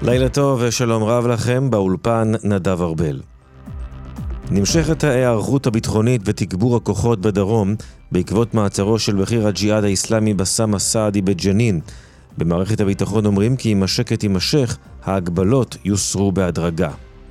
לילה טוב ושלום רב לכם, באולפן נדב ארבל. נמשכת ההיערכות הביטחונית ותגבור הכוחות בדרום בעקבות מעצרו של בכיר הג'יהאד האסלאמי בסאם א-סעדי בג'נין. במערכת הביטחון אומרים כי אם השקט יימשך, ההגבלות יוסרו בהדרגה.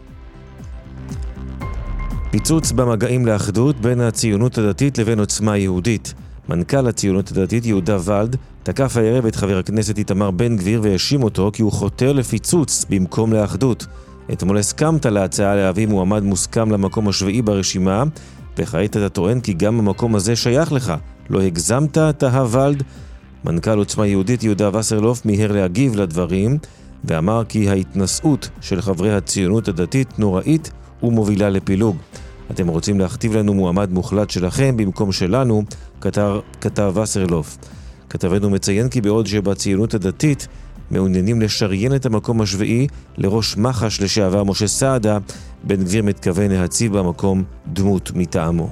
פיצוץ במגעים לאחדות בין הציונות הדתית לבין עוצמה יהודית. מנכ"ל הציונות הדתית יהודה ולד תקף הערב את חבר הכנסת איתמר בן גביר והאשים אותו כי הוא חותר לפיצוץ במקום לאחדות. אתמול הסכמת להצעה להביא מועמד מוסכם למקום השביעי ברשימה, וכעת אתה טוען כי גם המקום הזה שייך לך. לא הגזמת, תהה ולד? מנכ"ל עוצמה יהודית יהודה וסרלוף מיהר להגיב לדברים, ואמר כי ההתנשאות של חברי הציונות הדתית נוראית ומובילה לפילוג. אתם רוצים להכתיב לנו מועמד מוחלט שלכם במקום שלנו, כתב וסרלוף. כתבנו מציין כי בעוד שבציונות הדתית מעוניינים לשריין את המקום השביעי לראש מח"ש לשעבר משה סעדה, בן גביר מתכוון להציב במקום דמות מטעמו.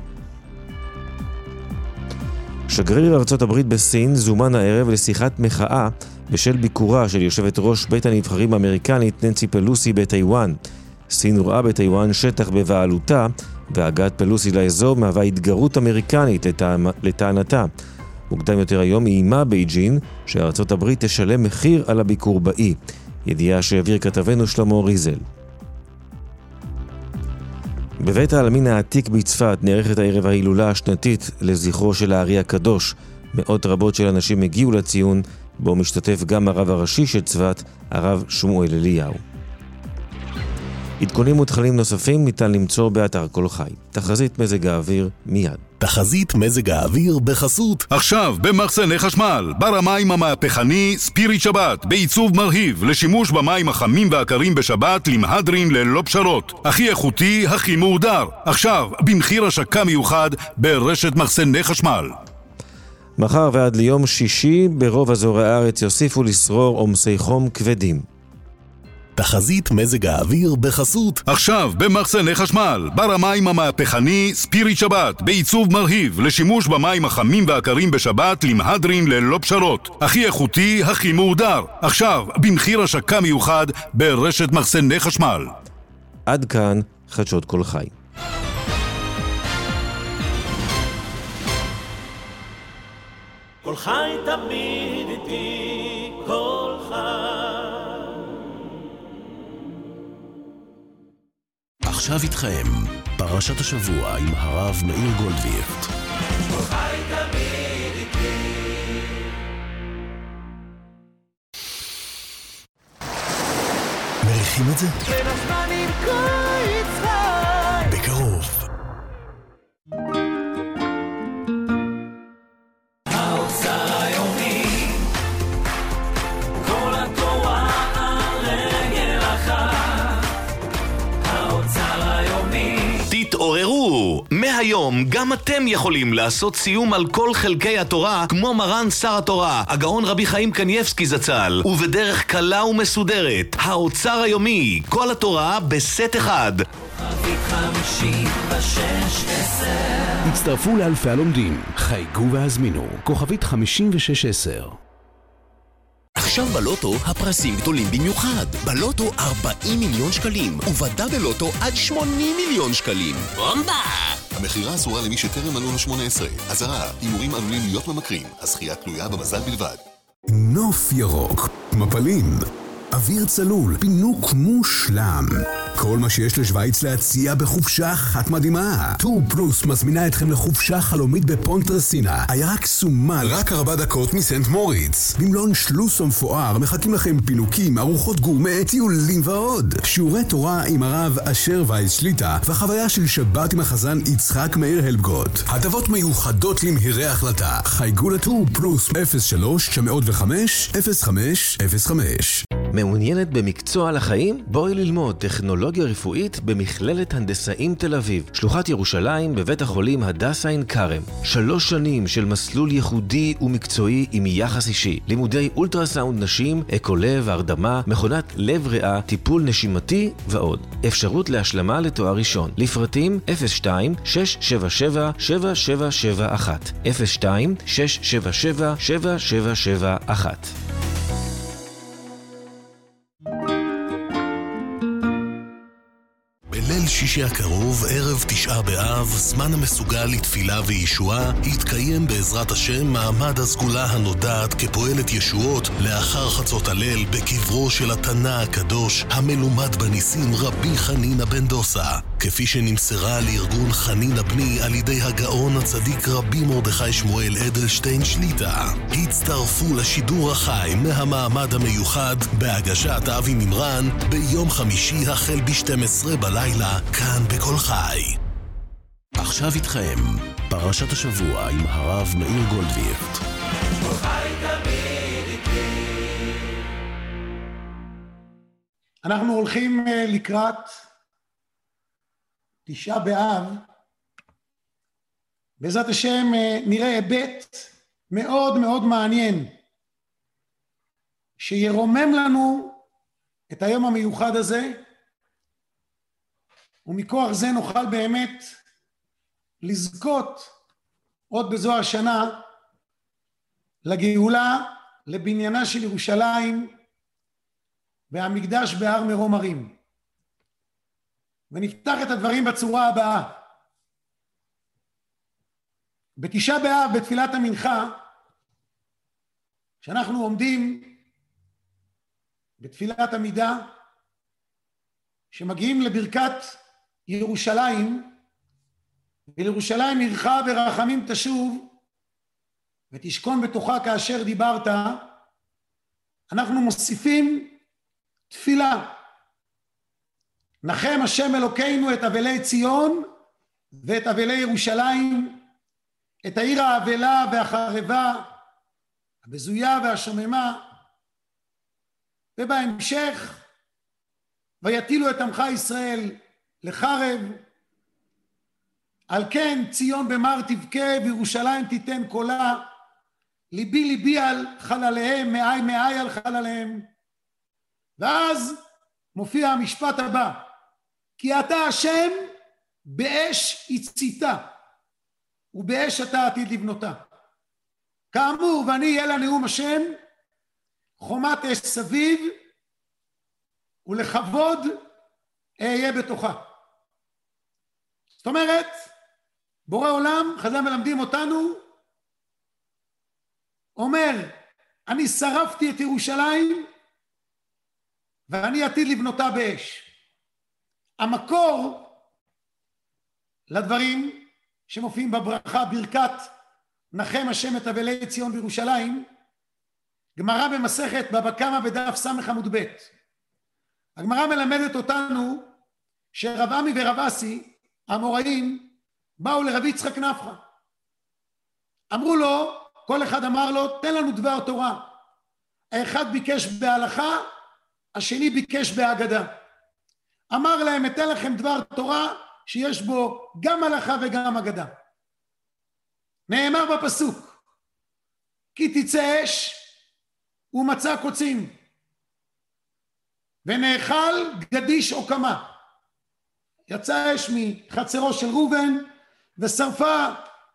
שגריר ארצות הברית בסין זומן הערב לשיחת מחאה בשל ביקורה של יושבת ראש בית הנבחרים האמריקנית ננסי פלוסי בטיואן. סין רואה בטיואן שטח בבעלותה, והגעת פלוסי לאזור מהווה התגרות אמריקנית לטענתה. מוקדם יותר היום איימה בייג'ין שארצות הברית תשלם מחיר על הביקור באי. ידיעה שהעביר כתבנו שלמה ריזל. בבית העלמין העתיק בצפת נערכת הערב ההילולה השנתית לזכרו של הארי הקדוש. מאות רבות של אנשים הגיעו לציון, בו משתתף גם הרב הראשי של צפת, הרב שמואל אליהו. עדכונים ותכנים נוספים ניתן למצוא באתר כל חי. תחזית מזג האוויר מיד. תחזית מזג האוויר בחסות עכשיו במחסני חשמל, בר המים המהפכני ספיריט שבת, בעיצוב מרהיב לשימוש במים החמים והקרים בשבת למהדרין ללא פשרות, הכי איכותי, הכי מהודר, עכשיו במחיר השקה מיוחד ברשת מחסני חשמל. מחר ועד ליום שישי ברוב אזורי הארץ יוסיפו לשרור עומסי חום כבדים. תחזית מזג האוויר בחסות עכשיו במחסני חשמל, בר המים המהפכני ספיריט שבת, בעיצוב מרהיב לשימוש במים החמים והקרים בשבת למהדרין ללא פשרות, הכי איכותי, הכי מהודר, עכשיו במחיר השקה מיוחד ברשת מחסני חשמל. עד כאן חדשות כל חי. כל חי תמיד איתי, כל חי. עכשיו איתכם, פרשת השבוע עם הרב מאיר גולדווירט. כל חי תמיד איתי. מריחים את זה? בין הזמנים קיץ חי. בקרוב. האוצר היומי, כל התורה על רגל אחת. האוצר היומי. תתעוררו! מהיום גם אתם יכולים לעשות סיום על כל חלקי התורה כמו מרן שר התורה, הגאון רבי חיים קנייבסקי זצ"ל, ובדרך קלה ומסודרת. האוצר היומי, כל התורה בסט אחד. חבית 5610. הצטרפו לאלפי הלומדים, חייגו והזמינו, כוכבית 5610. עכשיו בלוטו הפרסים גדולים במיוחד. בלוטו 40 מיליון שקלים, ובדה בלוטו עד 80 מיליון שקלים. בומבה! המחירה אסורה למי שטרם מלאו לו 18. אזהרה, הימורים עלולים להיות ממכרים. הזכייה תלויה במזל בלבד. נוף ירוק, מפלים, אוויר צלול, פינוק מושלם. כל מה שיש לשוויץ להציע בחופשה אחת מדהימה. טור פלוס מזמינה אתכם לחופשה חלומית בפונט רסינה. עיירה קסומה רק 4 דקות מסנט מוריץ. במלון שלוס ומפואר מחכים לכם פינוקים, ארוחות גורמה, טיולים ועוד. שיעורי תורה עם הרב אשר וייס שליטה, וחוויה של שבת עם החזן יצחק מאיר הלבגוט. הטבות מיוחדות למהירי החלטה. חייגו לטור פלוס 03-905-0505. מעוניינת במקצוע לחיים? בואי ללמוד טכנולוגיה רפואית במכללת הנדסאים תל אביב, שלוחת ירושלים בבית החולים הדסה עין כרם. 3 שנים של מסלול ייחודי ומקצועי עם יחס אישי, לימודי אולטרסאונד נשים, אקולב, הרדמה, מכונת לב ריאה, טיפול נשימתי ועוד. אפשרות להשלמה לתואר ראשון. לפרטים 02-677-7771 02-677-7771. שלישי הקרוב, ערב 9 באב, זמן המסוגל לתפילה וישועה, יתקיים בעזרת השם מעמד הסגולה הנודעת כפועלת ישועות לאחר חצות הליל בקברו של התנא הקדוש המלומד בניסים רבי חנינא בן דוסה, כפי שנמסרה לארגון חנינא בני על ידי הגאון הצדיק רבי מרדכי שמואל אדלשטיין שליטה. הצטרפו לשידור החי מהמעמד המיוחד בהגשת אבי מימרן ביום חמישי החל ב-12 בלילה כאן בכל חי. עכשיו איתכם פרשת השבוע עם הרב מאיר גולדווירט. אנחנו הולכים לקראת 9 באב. בעזרת השם נראה היבט מאוד מאוד מעניין שירומם לנו את היום המיוחד הזה, ומכוח זה נוכל באמת לזכות עוד בזו השנה לגאולה, לבניינה של ירושלים והמקדש בהר מרום הרים. ונפתח את הדברים בצורה הבאה. ב9 באב בתפילת המנחה, שאנחנו עומדים בתפילת עמידה, שמגיעים לברכת ירושלים, ולירושלים עירך ברחמים תשוב ותשכון בתוכה כאשר דיברת, אנחנו מוסיפים תפילה. נחם השם אלוקינו את אבלי ציון ואת אבלי ירושלים, את העיר האבלה והחרבה, הבזויה והשוממה. ובהמשך, ויטילו את עמך ישראל לחרב, על כן ציון במר תבכה וירושלים תיתן קולה, ליבי ליבי על חלליהם, מאי מאי על חלליהם. ואז מופיע המשפט הבא, כי אתה השם באש הציתה ובאש אתה עתיד לבנותה. כאמור, ואני יהיה לנאום השם חומת אש סביב ולכבוד אהיה בתוכה. זאת אומרת, בורא עולם, חז"ל מלמדים אותנו, אומר, אני שרפתי את ירושלים ואני עתיד לבנותה באש. המקור לדברים שמופיעים בברכה, ברכת נחם השם את אבלי ציון בירושלים, גמרא במסכת בבא קמא בדף ס' עמוד ב'. הגמרא מלמדת אותנו שרב עמי ורב אסי האמוראים באו לרבי יצחק נפחא. אמרו לו, כל אחד אמר לו, תן לנו דבר תורה. האחד ביקש בהלכה, השני ביקש בהגדה. אמר להם, אתן לכם דבר תורה שיש בו גם הלכה וגם הגדה. נאמר בפסוק, כי תצא אש ומצא קוצים ונאכל גדיש עוקמה. יצא אש מחצרו של ראובן ושרפה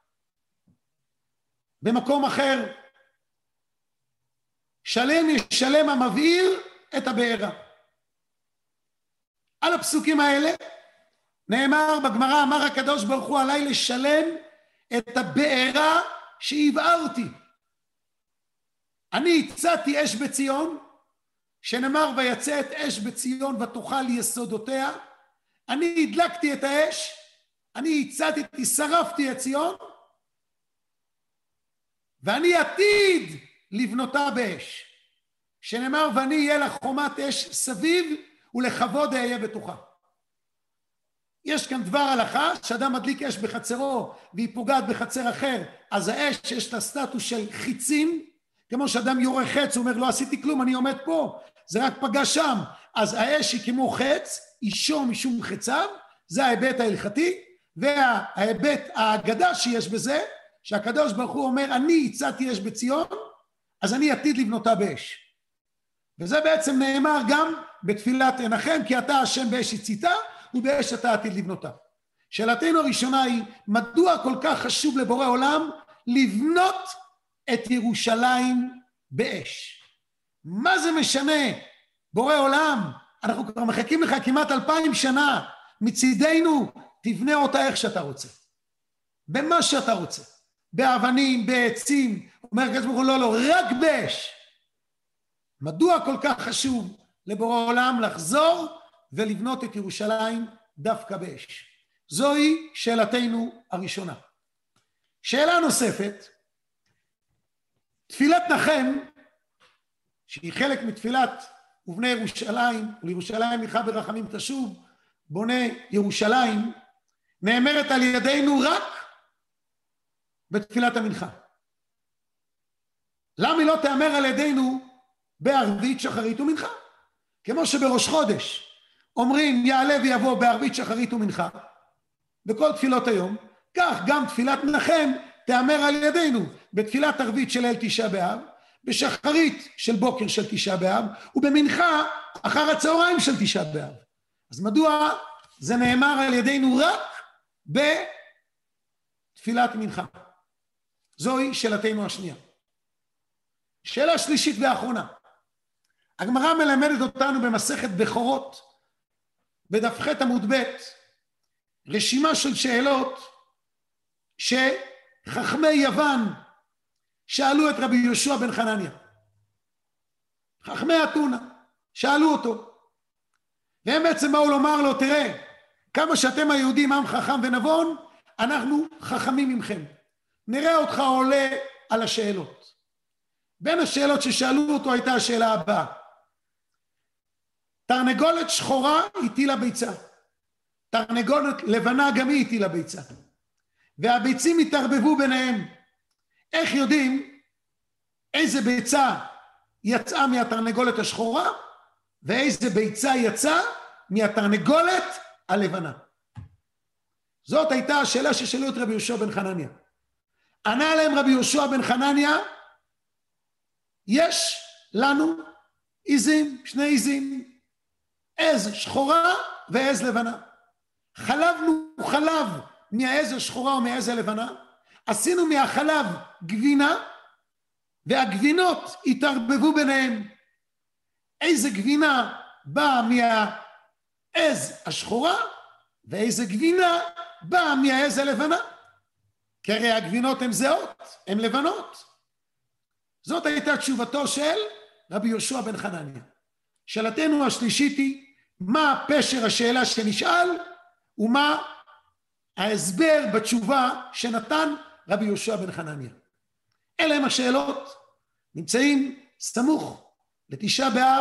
במקום אחר. שלם ישלם המבעיר את הבארה. על הפסוקים האלה נאמר בגמרא, אמר הקדוש ברוך הוא עליי לשלם את הבארה שהבערתי. אני הצעתי אש בציון, שנאמר ויצא את אש בציון ותאכל יסודותיה. אני הדלקתי את האש, אני הצעתי, שרפתי את ציון, ואני עתיד לבנותה באש, שנאמר ואני יהיה לך חומת אש סביב ולכבוד אהיה בתוכה. יש כאן דבר הלכה, שאדם מדליק אש בחצרו והיא פוגעת בחצר אחר, אז האש יש לה סטטוס של חיצים, כמו שאדם יורה חץ, הוא אומר לא עשיתי כלום, אני עומד פה, זה רק פגע שם, אז האש היא כמו חץ, אישו משום חציו, זה ההיבט ההלכתי, וההיבט האגדה שיש בזה, שהקדוש ברוך הוא אומר אני הצעתי אש בציון, אז אני עתיד לבנותה באש. וזה בעצם נאמר גם בתפילת נחם, כי אתה השם באש הציתה ובאש אתה עתיד לבנותה. שאלתנו הראשונה היא, מדוע כל כך חשוב לבורא עולם לבנות את ירושלים באש? מה זה משנה? בורא עולם, אנחנו כבר מחכים לך כמעט 2000 שנה, מצידנו תבנה אותה איך שאתה רוצה. במה שאתה רוצה. באבנים, בעצים. אומר הקדוש ברוך הוא, לא, רק באש. מדוע כל כך חשוב לבורא עולם לחזור ולבנות את ירושלים דווקא באש? זוהי שאלתנו הראשונה. שאלה נוספת, תפילת נחם, שהיא חלק מתפילת ובני ירושלים, ולירושלים עירך ברחמים תשוב, בוני ירושלים, נאמרת על ידינו רק בתפילת המנחה. למה היא לא תאמר על ידינו בערבית, שחרית ומנחה? כמו שבראש חודש אומרים יעלה ויבוא בערבית, שחרית ומנחה, בכל תפילות היום, כך גם תפילת נחם תאמר על ידינו בתפילת ערבית של ליל תשעה באב, בשחרית של בוקר של תשעה באב, ובמנחה אחר הצהריים של תשעה באב. אז מדוע זה נאמר על ידינו רק בתפילת מנחה? זוהי שאלתנו השנייה. שאלה שלישית ואחרונה. הגמרא מלמדת אותנו במסכת בכורות, בדף ח' עמוד ב', רשימה של שאלות שחכמי יוון שאלו את רבי יהושע בן חנניה. חכמי אתונה שאלו אותו. והם בעצם באו לומר לו, תראה, כמה שאתם היהודים עם חכם ונבון, אנחנו חכמים ממכם. נראה אותך עולה על השאלות. בין השאלות ששאלו אותו הייתה השאלה הבאה. תרנגולת שחורה הטילה ביצה. תרנגולת לבנה גם היא הטילה ביצה. והביצים התערבבו ביניהם. איך יודעים איזה ביצה יצאה מהתרנגולת השחורה, ואיזה ביצה יצאה מהתרנגולת הלבנה? זאת הייתה השאלה ששאלו את רבי יהושע בן חנניה. ענה להם רבי יהושע בן חנניה, יש לנו עזים, שני עזים, עז שחורה ועז לבנה. חלבנו חלב מהעז השחורה ומהעז הלבנה, עשינו מהחלב גבינה, והגבינות התערבבו ביניהם. איזה גבינה באה מהעז השחורה, ואיזה גבינה באה מהעז הלבנה. כי הרי הגבינות הן זהות, הן לבנות. זאת הייתה תשובתו של רבי יהושע בן חנניה. שאלתנו השלישית היא, מה פשר השאלה שנשאל, ומה ההסבר בתשובה שנתן רבי יהושע בן חנניה. אלה הם השאלות, נמצאים סמוך לתשעה באב,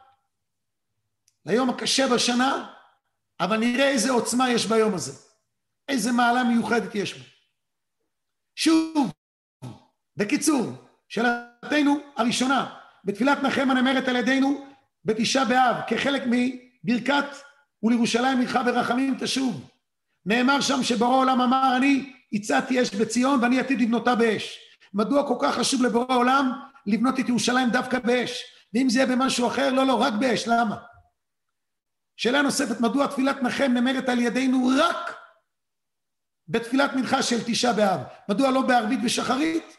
ליום הקשה בשנה, אבל נראה איזה עוצמה יש ביום הזה, איזה מעלה מיוחדת יש בו. שוב, בקיצור, שאלתנו הראשונה, בתפילת נחם הנאמרת על ידינו בתשעה באב, כחלק מברכת ולירושלים עירך ברחמים תשוב. נאמר שם שבורא עולם אמר, אני הצעתי אש בציון ואני עתיד לבנותה באש. מדוע כל כך חשוב לבורא עולם לבנות את ירושלים דווקא באש? ואם זה יהיה במשהו אחר, לא, רק באש. למה? שאלה נוספת, מדוע תפילת נחם נאמרת על ידינו רק בתפילת מנחה של תשעה באב? מדוע לא בערבית ושחרית?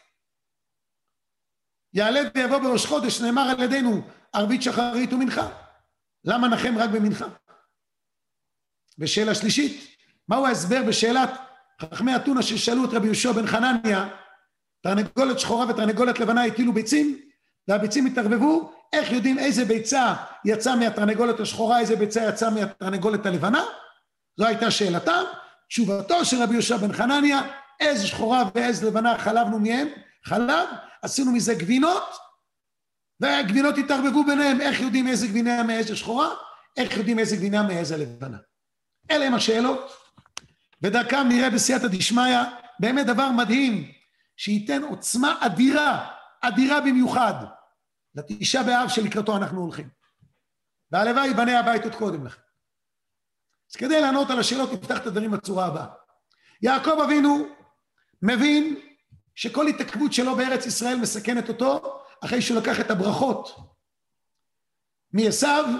יעלה ויבוא בראש חודש, נאמר על ידינו ערבית, שחרית ומנחה. למה נחם רק במנחה? ושאלה שלישית, מהו ההסבר בשאלת חכמי אתונה ששאלו את רבי יהושע בן חנניה, תרנגולת שחורה ותרנגולת לבנה הטילו ביצים, והביצים התערבבו, איך יודעים איזה ביצה יצא מהתרנגולת השחורה, איזה ביצה יצא מהתרנגולת הלבנה? זו הייתה שאלתם. תשובתו של רבי יהושע בן חנניה, איזה שחורה ואיזה לבנה חלבנו מהם, חלב, עשינו מזה גבינות, והגבינות התערבבו ביניהם, איך יודעים איזה גבינה מאיזה שחורה, איך יודעים איזה גבינה מאיזה לבנה. אלה הם השאלות, ודרכם נראה בסייעתא דשמיא, באמת דבר מדהים, שייתן עוצמה אדירה, אדירה במיוחד, לתשעה באב שלקראתו אנחנו הולכים. והלוואי בני הבית עוד קודם לכן. אז כדי לענות על השאלות, נפתח את הדברים בצורה הבאה. יעקב אבינו מבין שכל התעכבות שלו בארץ ישראל מסכנת אותו, אחרי שהוא לקח את הברכות מעשיו,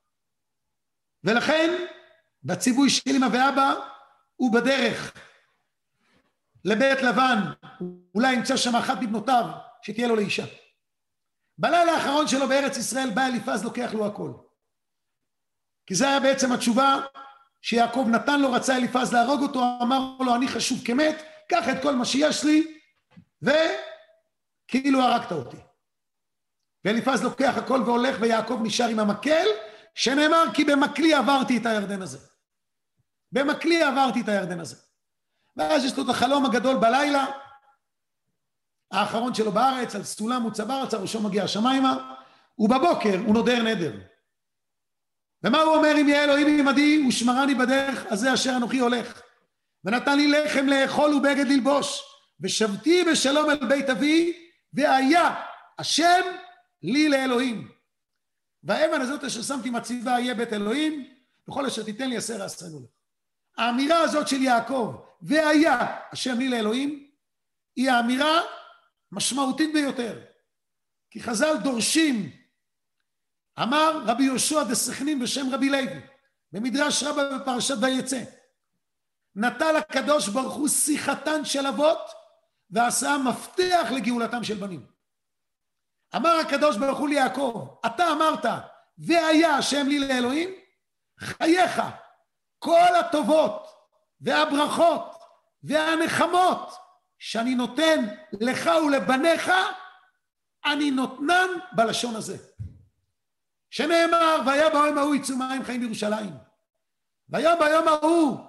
ולכן בציווי של אמא ואבא הוא בדרך לבית לבן, אולי ימצא שם אחת מבנותיו שתהיה לו לאישה. בלילה האחרון שלו בארץ ישראל בא אליפז לוקח לו הכל. כי זה היה בעצם התשובה שיעקב נתן לו, רצה אליפז להרוג אותו, אמר לו אני חשוב כמת, קח את כל מה שיש לי וכאילו הרגת אותי. ואליפז לוקח הכל והולך, ויעקב נשאר עם המקל, שנאמר כי במקלי עברתי את הירדן הזה. במקלי עברתי את הירדן הזה. ואז יש לו את החלום הגדול בלילה, האחרון שלו בארץ, על סולם מוצב ארץ, הראשון מגיע השמיימה, ובבוקר הוא נודר נדר. ומה הוא אומר? אם יהיה אלוהים עמדי ושמרני בדרך הזה אשר אנוכי הולך, ונתן לי לחם לאכול ובגד ללבוש, ושבתי בשלום אל בית אבי, והיה השם לי לאלוהים. והאבן הזאת אשר שמתי מציבה יהיה בית אלוהים, וכל אשר תיתן לי עשר עשרנו לך. האמירה הזאת של יעקב, והיה השם לי לאלוהים, היא האמירה משמעותית ביותר. כי חז"ל דורשים, אמר רבי יהושע דסכנין בשם רבי לוי, במדרש רבה בפרשת ויצא, נטל הקדוש ברוך הוא שיחתן של אבות, ועשה מפתח לגאולתם של בנים. אמר הקדוש ברוך הוא ליעקב, אתה אמרת, והיה השם לי לאלוהים, חייך, כל הטובות והברכות והנחמות שאני נותן לך ולבניך, אני נותנן בלשון הזה. שנאמר, והיה ביום ההוא יצאו מים חיים בירושלים. והיה ביום ההוא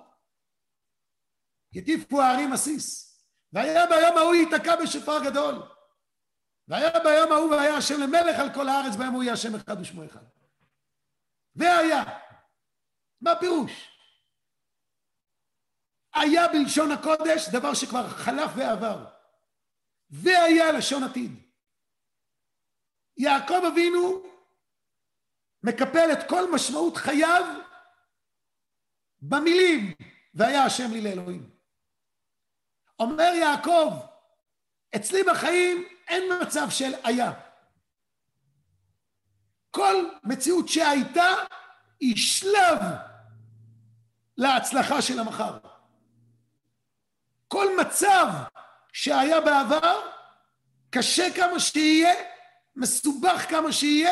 יטיפו הערים עסיס. והיה ביום ההוא ייתקע בשופר גדול. והיה ביום ההוא והיה השם למלך על כל הארץ, ביום ההוא יהיה השם אחד ושמו אחד. והיה. מה פירוש? היה בלשון הקודש דבר שכבר חלף ועבר. והיה לשון עתיד. יעקב אבינו מקפל את כל משמעות חייו במילים, והיה השם לי לאלוהים. אומר יעקב, אצלי בחיים אין מצב של היה. כל מציאות שהייתה היא שלב להצלחה של המחר. כל מצב שהיה בעבר, קשה כמה שיהיה, מסובך כמה שיהיה,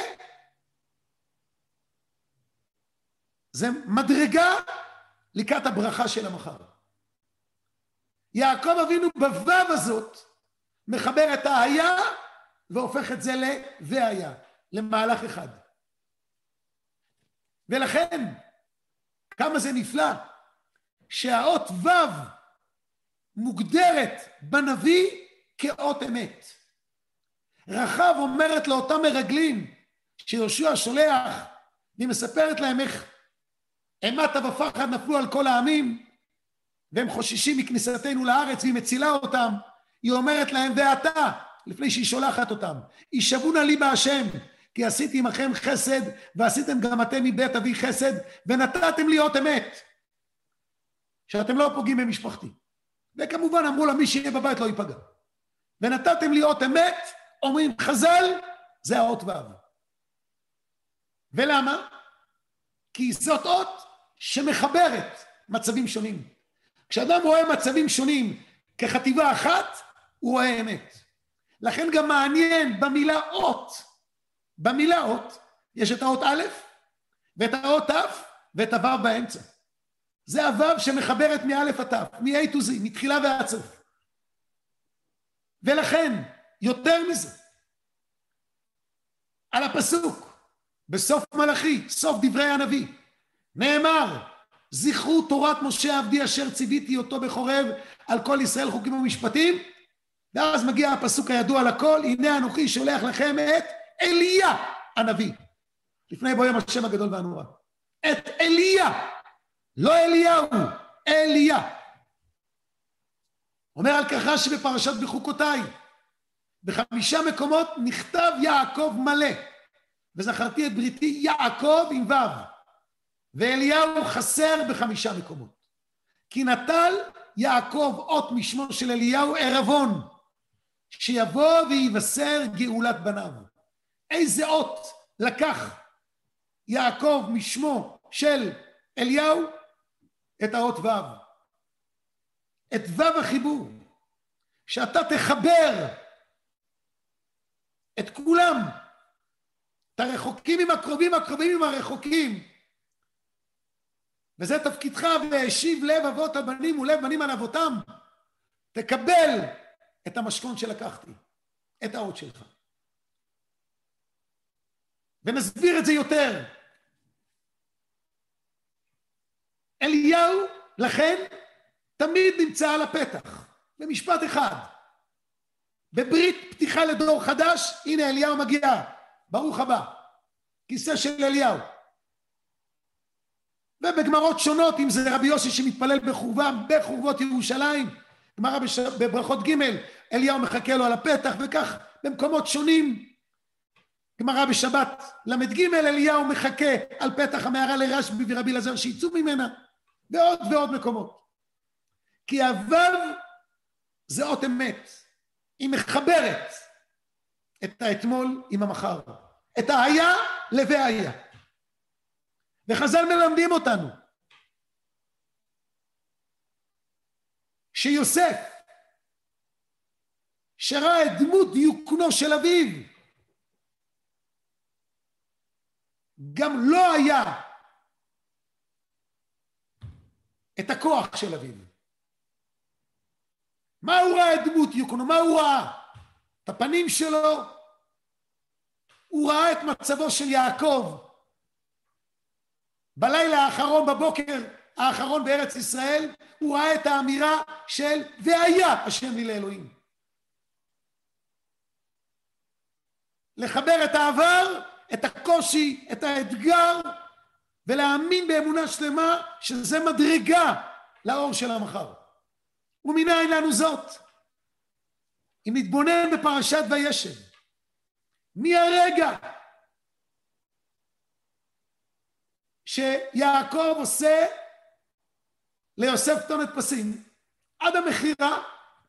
זה מדרגה לקראת הברכה של המחר. יעקב אבינו בוו הזאת מחבר את היה והופך את זה ל"והיה", למהלך אחד. ולכן כמה זה נפלא שהאות וו מוגדרת בנביא כאות אמת. רחב אומרת לאותם מרגלים שיהושע שולח, והיא מספרת להם איך אימתה ופחד נפלו על כל העמים, והם חוששים מכניסתנו לארץ, והיא מצילה אותם. היא אומרת להם, ואתה, לפני שהיא שולחת אותם, ישבונה לי בהשם, כי עשיתי עמכם חסד, ועשיתם גם אתם מבית אבי חסד, ונתתם לי אות אמת, שאתם לא פוגעים במשפחתי. וכמובן אמרו לה, מי שיהיה בבית לא ייפגע. ונתתם לי אות אמת, אומרים חז"ל, זה האות וו. ולמה? כי זאת אות שמחברת מצבים שונים. כשאדם רואה מצבים שונים כחטיבה אחת, הוא רואה אמת. לכן גם מעניין במילה אות. במילה אות יש את האות א' ואת האות ת' ואת הו' באמצע. זה הו' שמחברת מא' עד ת', מ-A to Z, מתחילה ועד סוף. ולכן, יותר מזה, על הפסוק, בסוף מלאכי, סוף דברי הנביא, נאמר, זכרו תורת משה עבדי אשר ציוויתי אותו בחורב על כל ישראל חוקים ומשפטים, ואז מגיע הפסוק הידוע לכל, הנה אנוכי שולח לכם את אליה הנביא, לפני בוא יום השם הגדול והנורא. את אליה, לא אליהו, אליה. אומר על כך רש"י בפרשת בחוקותיי, ב5 מקומות נכתב יעקב מלא, וזכרתי את בריתי יעקב עם וו, ואליהו חסר ב5 מקומות. כי נטל יעקב אות משמו של אליהו ערבון, שיבוא ויבשר גאולת בניו. איזה אות לקח יעקב משמו של אליהו? את האות וו. את וו החיבור. שאתה תחבר את כולם, את הרחוקים עם הקרובים, הקרובים עם הרחוקים, וזה תפקידך, והשיב לב אבות על בנים ולב בנים על אבותם. תקבל את המשכון שלקחתי, את האות שלך. ונסביר את זה יותר. אליהו, לכן, תמיד נמצא על הפתח, במשפט אחד. בברית פתיחה לדור חדש, הנה אליהו מגיע, ברוך הבא, כיסא של אליהו. ובגמרות שונות, אם זה רבי יוסי שמתפלל בחורבות ירושלים, גמרא בברכות ג' אליהו מחכה לו על הפתח, וכך במקומות שונים, גמרא בשבת למד ג' אליהו מחכה על פתח המערה לרשב"י ורבי אלעזר שיצאו ממנה, ועוד ועוד מקומות. כי הוו זה אות אמת, היא מחברת את האתמול עם המחר, את היה לווהיה. וחז"ל מלמדים אותנו שיוסף שראה את דמות דיוקנו של אביו גם לא היה את הכוח של אביו. מה הוא ראה את דמות דיוקנו? מה הוא ראה? את הפנים שלו? הוא ראה את מצבו של יעקב בלילה האחרון, בבוקר האחרון בארץ ישראל, הוא ראה את האמירה של והיה השם לי לאלוהים. לחבר את העבר, את הקושי, את האתגר, ולהאמין באמונה שלמה שזה מדרגה לאור של המחר. ומנין לנו זאת? אם נתבונן בפרשת וישב, מהרגע שיעקב עושה ליוסף כתונת פסים עד המכירה,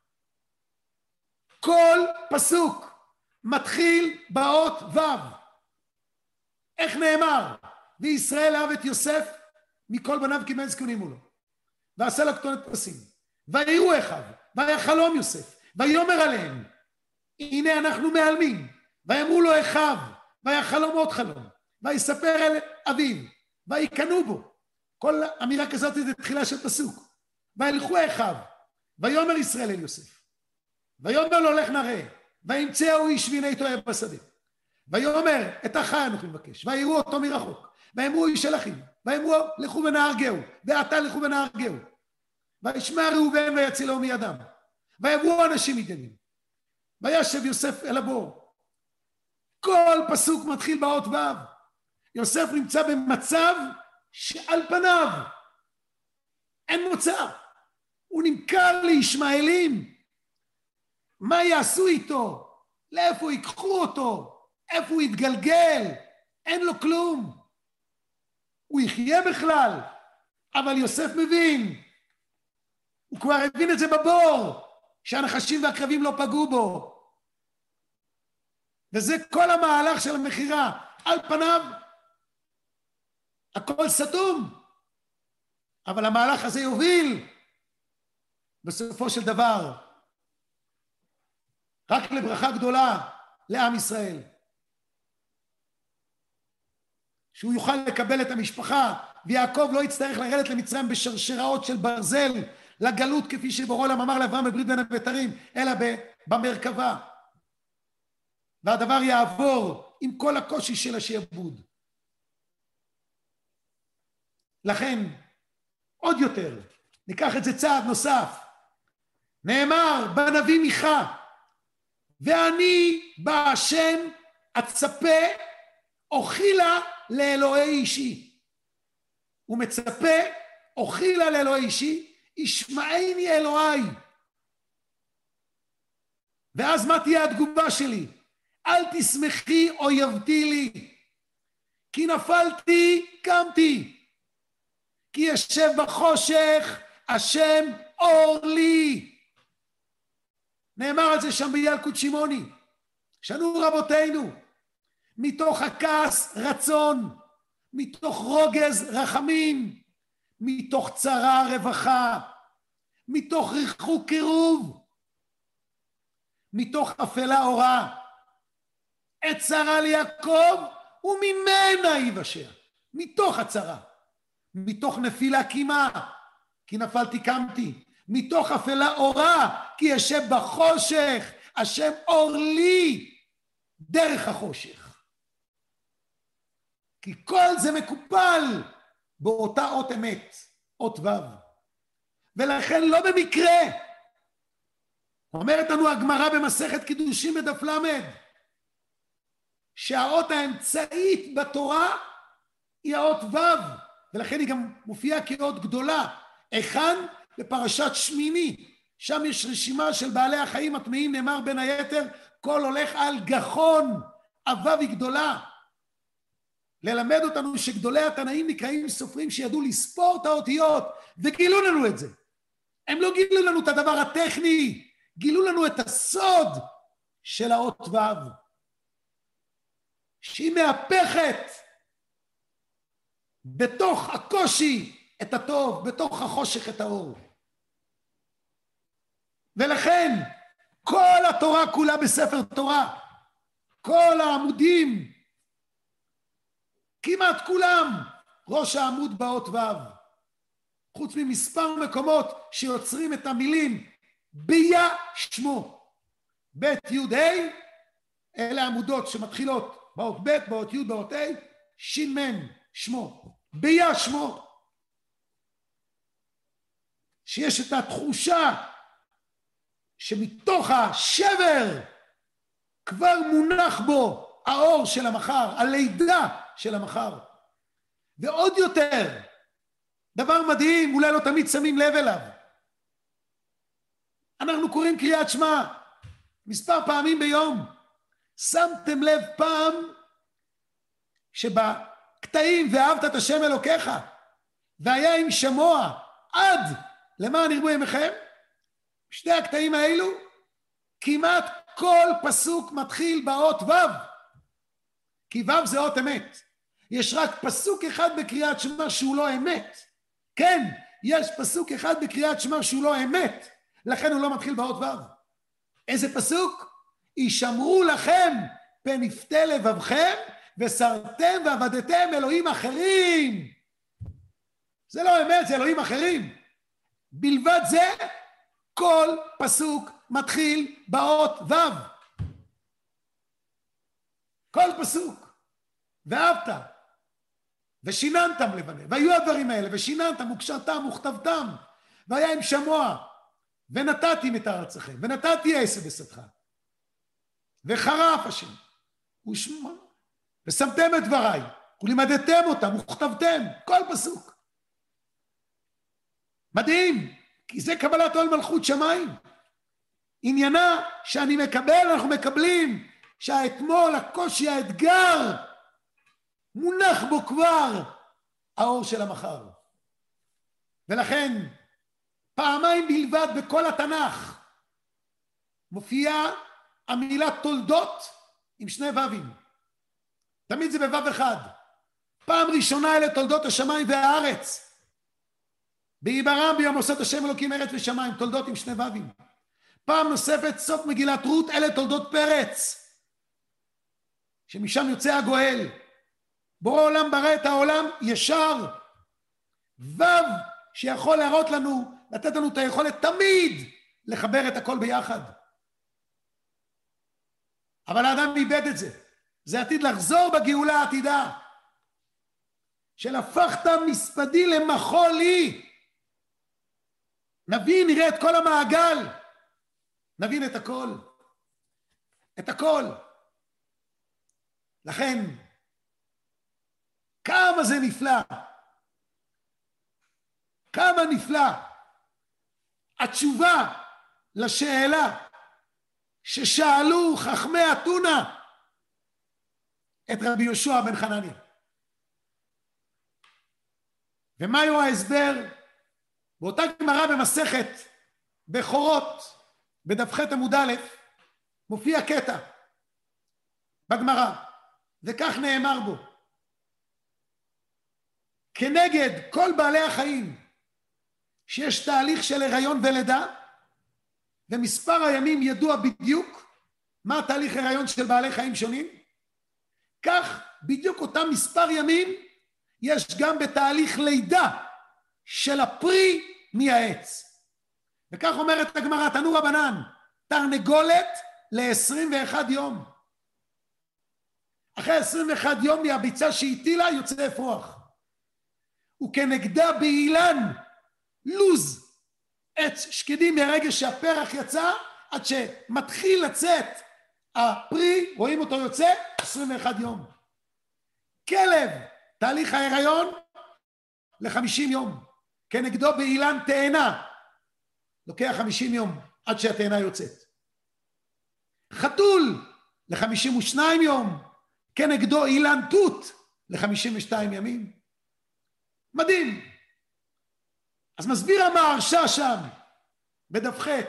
כל פסוק מתחיל באות ו'. איך נאמר? וישראל אהב את יוסף מכל בניו כי מן זקונים מולו, ועשה לו כתונת פסים, ויראו אחיו, והיה חלום יוסף, ויאמר עליהם הנה אנחנו מהלמים, ויאמרו לו אחיו, והיה חלום עוד חלום, ויספר אל אביו, ויקנו בו. כל אמירה כזאת זה תחילה של פסוק. וילכו אחיו, ויאמר ישראל אל יוסף, ויאמר לו לך נראה, וימצאו איש והנה איתו היה בשדה, ויאמר את אחי אנוכי מבקש, ויראו אותו מרחוק, ויאמרו איש אל אחיו, ויאמרו לכו בנהר גאו, ועתה לכו בנהר גאו, וישמע ראובן ויצילו מידם, ויעברו אנשים מדיינים, וישב יוסף אל הבור. כל פסוק מתחיל באות ו'. יוסף נמצא במצב שעל פניו אין מוצא, הוא נמכר לישמעאלים. מה יעשו איתו? לאיפה ייקחו אותו? איפה הוא יתגלגל? אין לו כלום, הוא יחיה בכלל? אבל יוסף מבין, הוא כבר הבין את זה בבור, שהנחשים והקרבים לא פגעו בו, וזה כל המהלך של המכירה. על פניו הכל סתום, אבל המהלך הזה יוביל בסופו של דבר רק לברכה גדולה לעם ישראל, שהוא יוכל לקבל את המשפחה, ויעקב לא יצטרך לרדת למצרים בשרשראות של ברזל לגלות, כפי שבורא עולם אמר לאברהם בברית בין הבתרים, אלא במרכבה, והדבר יעבור עם כל הקושי של השעבוד. לכן עוד יותר ניקח את זה צעד נוסף. נאמר בנביא מיכה, ואני בהשם אצפה אוכילה לאלוהי אישי. הוא מצפה אוכילה לאלוהי אישי, ישמעני אלוהי. ואז מה תהיה התגובה שלי? אל תשמחי אויבתי לי, כי נפלתי קמתי, כי ישב בחושך השם אור לי. נאמר על זה שם בילקוט שמעוני, שנו רבותינו, מתוך הכעס רצון, מתוך רוגז רחמים, מתוך צרה רווחה, מתוך ריחוק קירוב, מתוך אפלה אורה. את צרה ליעקב וממנה יבשר, מתוך הצרה, מתוך נפילה קימה, כי נפלתי קמתי, מתוך אפלה אורה, כי ישב בחושך, השם אור לי דרך החושך. כי כל זה מקופל באותה אות אמת, אות ו'. ולכן לא במקרה, אומרת לנו הגמרא במסכת קידושין בדף למד, שהאות האמצעית בתורה היא האות ו', ולכן היא גם מופיעה כאות גדולה. היכן? בפרשת שמיני, שם יש רשימה של בעלי החיים הטמאים, נאמר בין היתר, כל הולך על גחון, הו' היא גדולה. ללמד אותנו שגדולי התנאים נקראים סופרים שידעו לספור את האותיות, וגילו לנו את זה. הם לא גילו לנו את הדבר הטכני, גילו לנו את הסוד של האות ו', שהיא מהפכת בתוך הקושי את הטוב, בתוך החושך את האור. ולכן כל התורה כולה בספר תורה, כל העמודים, כמעט כולם, ראש העמוד באות ו', חוץ ממספר מקומות שיוצרים את המילים ביה שמו. בית י' ה', אלה עמודות שמתחילות באות ב', באות י', באות ה', שין מן שמו, ביה שמו. שיש את התחושה שמתוך השבר כבר מונח בו האור של המחר, הלידה של המחר. ועוד יותר, דבר מדהים, אולי לא תמיד שמים לב אליו. אנחנו קוראים קריאת שמע מספר פעמים ביום. שמתם לב פעם שבקטעים ואהבת את השם אלוקיך, והיה עם שמוע עד למען ירבו ימיכם? שני הקטעים האלו, כמעט כל פסוק מתחיל באות ו', כי ו' זה אות אמת. יש רק פסוק אחד בקריאת שמע שהוא לא אמת. כן, יש פסוק אחד בקריאת שמע שהוא לא אמת, לכן הוא לא מתחיל באות ו'. איזה פסוק? ישמרו לכם פן יפתה לבבכם, וסרתם ועבדתם אלוהים אחרים. זה לא אמת, זה אלוהים אחרים. בלבד זה, כל פסוק מתחיל באות ו'. כל פסוק. ואהבת, ושיננתם לבניהם, והיו הדברים האלה, ושיננתם, וקשרתם, וכתבתם, והיה עם שמוע, ונתתי את ארצכם, ונתתי עשב בשדך, וחרף השם, ושמתם את דבריי, ולימדתם אותם, וכתבתם, כל פסוק. מדהים, כי זה קבלת עול מלכות שמיים. עניינה שאני מקבל, אנחנו מקבלים, שהאתמול, הקושי, האתגר, מונח בו כבר האור של המחר. ולכן, פעמיים בלבד בכל התנ"ך, מופיעה המילה תולדות עם שני ו"ים. תמיד זה בו"ב אחד. פעם ראשונה אלה תולדות השמיים והארץ. בעיברם ביום עושות השם אלוקים ארץ ושמיים, תולדות עם שני ו"ים. פעם נוספת סוף מגילת רות, אלה תולדות פרץ, שמשם יוצא הגואל. בורא עולם ברא את העולם ישר, ו"ו שיכול להראות לנו, לתת לנו את היכולת תמיד לחבר את הכל ביחד. אבל האדם איבד את זה. זה עתיד לחזור בגאולה העתידה, של הפכת מספדי למחול לי. נבין, נראה את כל המעגל, נבין את הכל, את הכל. לכן, כמה זה נפלא, כמה נפלא התשובה לשאלה ששאלו חכמי אתונה את רבי יהושע בן חנניה. ומה הוא ההסבר? באותה גמרא במסכת בכורות, בדף ח' עמוד א', מופיע קטע בגמרא, וכך נאמר בו: כנגד כל בעלי החיים שיש תהליך של הריון ולידה, ומספר הימים ידוע בדיוק מה תהליך הריון של בעלי חיים שונים, כך בדיוק אותם מספר ימים יש גם בתהליך לידה של הפרי מהעץ. וכך אומרת הגמרא, תנו רבנן, תרנגולת ל-21 יום. אחרי 21 יום מהביצה שהטילה יוצא אפרוח. וכנגדה באילן לוז עץ שקדים מהרגע שהפרח יצא עד שמתחיל לצאת הפרי, רואים אותו יוצא 21 יום. כלב, תהליך ההיריון ל-50 יום. כנגדו באילן תאנה, לוקח 50 יום עד שהתאנה יוצאת. חתול ל-52 יום, כנגדו אילן תות ל-52 ימים. מדהים. אז מסביר המהרש"א שם, בדף ח',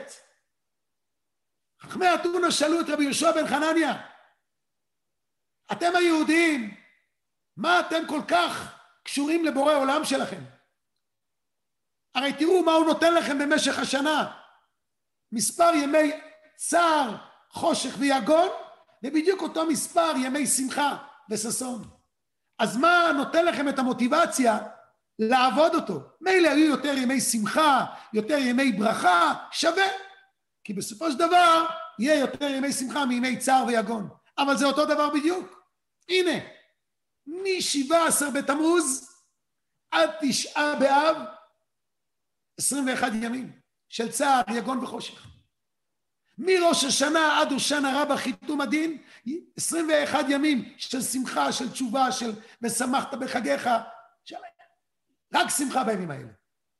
חכמי אתונה שאלו את רבי יהושע בן חנניה, אתם היהודים, מה אתם כל כך קשורים לבורא עולם שלכם? הרי תראו מה הוא נותן לכם במשך השנה. מספר ימי צער, חושך ויגון, ובדיוק אותו מספר ימי שמחה וששון. אז מה נותן לכם את המוטיבציה לעבוד אותו? מילא היו יותר ימי שמחה, יותר ימי ברכה, שווה. כי בסופו של דבר יהיה יותר ימי שמחה מימי צער ויגון. אבל זה אותו דבר בדיוק. הנה, מ-17 בתמוז עד 9 באב, 21 ימים של צער, יגון וחושך. מראש השנה עד הושענא רבא חיתום הדין, 21 ימים של שמחה, של תשובה, של ושמחת בחגיך, רק שמחה בימים האלה.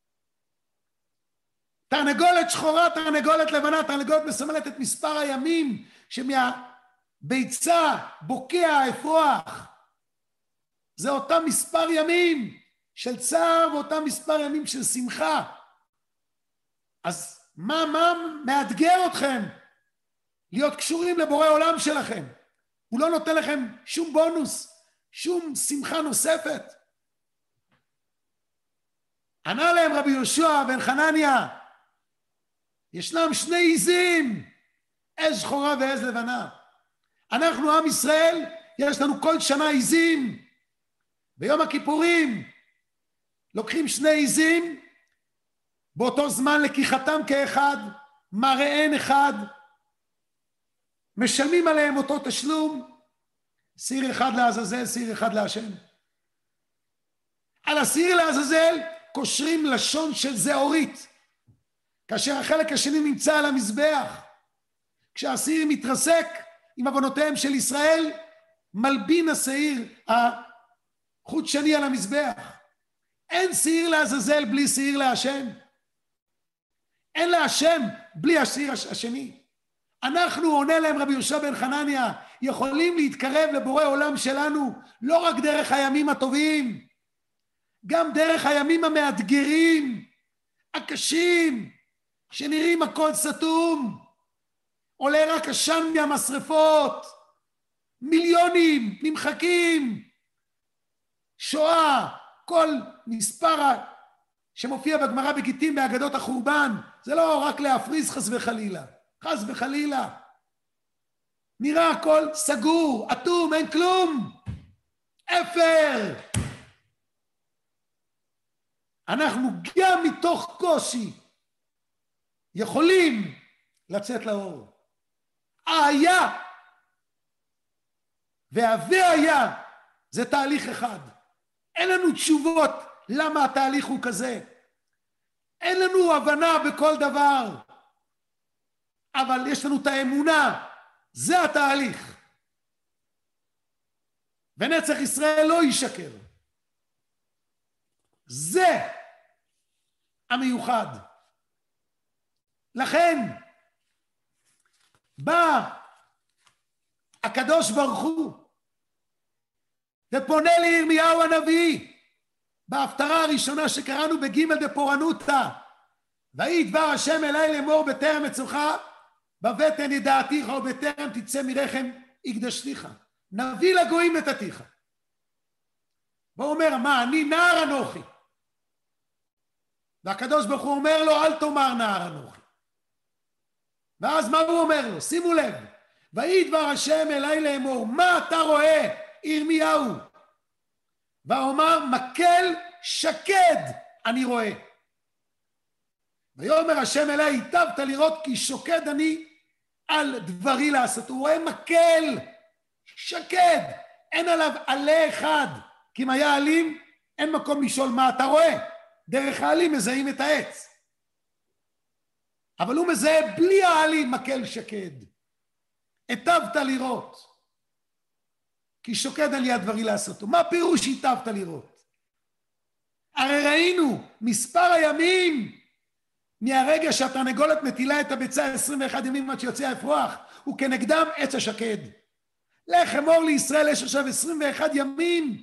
תרנגולת שחורה, תרנגולת לבנה, תרנגולת מסמלת את מספר הימים שמהביצה בוקע האפרוח. זה אותם מספר ימים של צער ואותם מספר ימים של שמחה. אז מה מאתגר אתכם להיות קשורים לבורא עולם שלכם? הוא לא נותן לכם שום בונוס, שום שמחה נוספת. ענה להם רבי יהושע בן חנניה, ישנם שני עזים, עז שחורה ועז לבנה. אנחנו עם ישראל, יש לנו כל שנה עזים. ביום הכיפורים לוקחים שני עזים, באותו זמן לקיחתם כאחד, מראיהן אחד, משלמים עליהם אותו תשלום, סיר אחד לעזאזל, סיר אחד להשם. על הסיר לעזאזל קושרים לשון של זהורית, כאשר החלק השני נמצא על המזבח. כשהסיר מתרסק עם עוונותיהם של ישראל, מלבין הסיר החוט שני על המזבח. אין סיר לעזאזל בלי סיר להשם. אין להשם בלי הסיר השני. אנחנו, עונה להם רבי יהושע בן חנניה, יכולים להתקרב לבורא עולם שלנו לא רק דרך הימים הטובים, גם דרך הימים המאתגרים, הקשים, שנראים הכל סתום, עולה רק עשן מהמשרפות, מיליונים נמחקים, שואה, כל מספר שמופיע בגמרא בגיטין באגדות החורבן, זה לא רק להפריז חס וחלילה, חס וחלילה. נראה הכל סגור, אטום, אין כלום, אפר. אנחנו גם מתוך קושי יכולים לצאת לאור. היה וההיה זה תהליך אחד. אין לנו תשובות למה התהליך הוא כזה. אין לנו הבנה בכל דבר. אבל יש לנו את האמונה. זה התהליך. ונצח ישראל לא ישקר. זה המיוחד. לכן בא הקדוש ברוך הוא ופונה לירמיהו הנביא בהפטרה הראשונה שקראנו בג' דפורענותא, ויהי דבר השם אלי לאמור בטרם אצלך בבטן ידעתיך ובטרם תצא מרחם הקדשתיך, נביא לגויים נתתיך. והוא אומר, מה, אני נער אנוכי? והקדוש ברוך הוא אומר לו, אל תאמר נער אנוכי. ואז מה הוא אומר לו? שימו לב, ויהי דבר השם אלי לאמור, מה אתה רואה ירמיהו? ואומר מקל שקד אני רואה. ויאמר השם אליי, היטבת לראות כי שוקד אני על דברי לעשות. הוא רואה מקל שקד, אין עליו עלה אחד, כי אם היה עלים אין מקום לשאול מה אתה רואה. דרך העלים מזהים את העץ, אבל הוא מזהה בלי העלים מקל שקד. היטבת לראות כי שוקד על יד דברי לעשותו. מה פירוש היטבת לראות? הרי ראינו מספר הימים מהרגע שהתרנגולת מטילה את הביצה 21 ימים עד שיוצא האפרוח, וכנגדם עץ השקד. לך אמור לישראל, יש עכשיו 21 ימים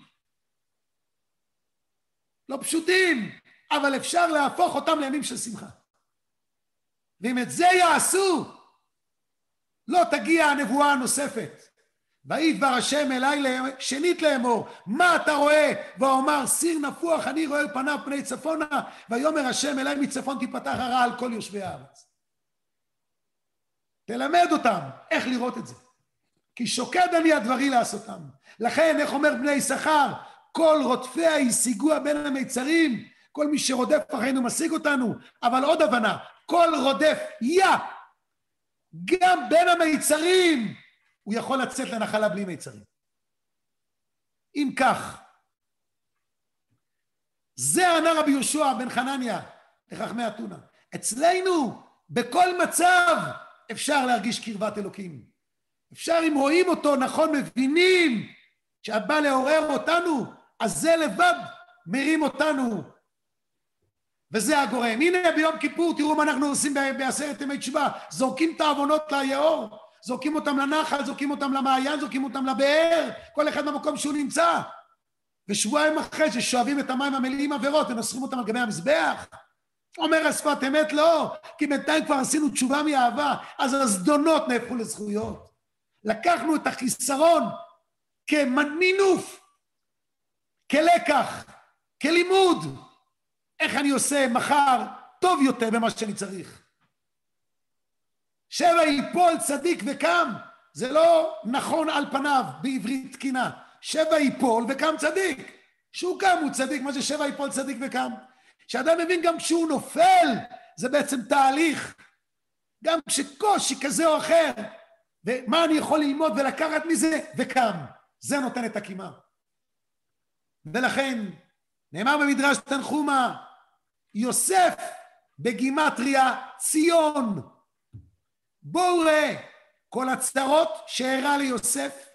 לא פשוטים, אבל אפשר להפוך אותם לימים של שמחה. ואם את זה יעשו, לא תגיע הנבואה הנוספת. וידבר השם אליי שנית לאמור, מה אתה רואה? ואומר, סיר נפוח אני רואה פניו פני צפונה, ויאמר השם אליי מצפון תיפתח הרע על כל יושבי הארץ. תלמד אותם איך לראות את זה, כי שוקד אני הדברי לעשותם. לכן איך אומר בני יששכר, כל רודפיה ישיגוה בין המיצרים, כל מי שרודף אחרינו משיג אותנו. אבל עוד הבנה, כל רודף גם בין המיצרים הוא יכול לצאת לנחלה בלי מיצרים. אם כך, זה ענה רבי יהושע בן חנניה לחכמי אתונה. אצלנו בכל מצב אפשר להרגיש קרבת אלוקים. אפשר, אם רואים אותו נכון, מבינים שבא לעורר אותנו, אז זה לבד מרים אותנו, וזה הגורם. הנה ביום כיפור תראו מה אנחנו עושים בעשרת ימי תשובה, זורקים את העוונות ליאור, זורקים אותם לנחל, זורקים אותם למעיין, זורקים אותם לבאר, כל אחד במקום שהוא נמצא. ושבועיים אחרי ששואבים את המים המלאים עבירות ונוסרים אותם על גבי המזבח, אומר השפת אמת לא, כי בינתיים כבר עשינו תשובה מאהבה, אז הזדונות נהפכו לזכויות. לקחנו את החיסרון כמנינוף, כלקח, כלימוד, איך אני עושה מחר טוב יותר במה שאני צריך. 7 ייפול צדיק וקם, זה לא נכון על פניו בעברית תקינה. 7 ייפול וקם צדיק, שהוא קם הוא צדיק. מה זה 7 ייפול צדיק וקם? שאדם מבין גם כשהוא נופל זה בעצם תהליך, גם כשקושי כזה או אחר, ומה אני יכול ללמוד ולקחת מזה, וקם, זה נותן את הקימה. ולכן נאמר במדרש תנחומה, יוסף בגימטריה ציון. בואו ראה, כל הצרות שהראה ליוסף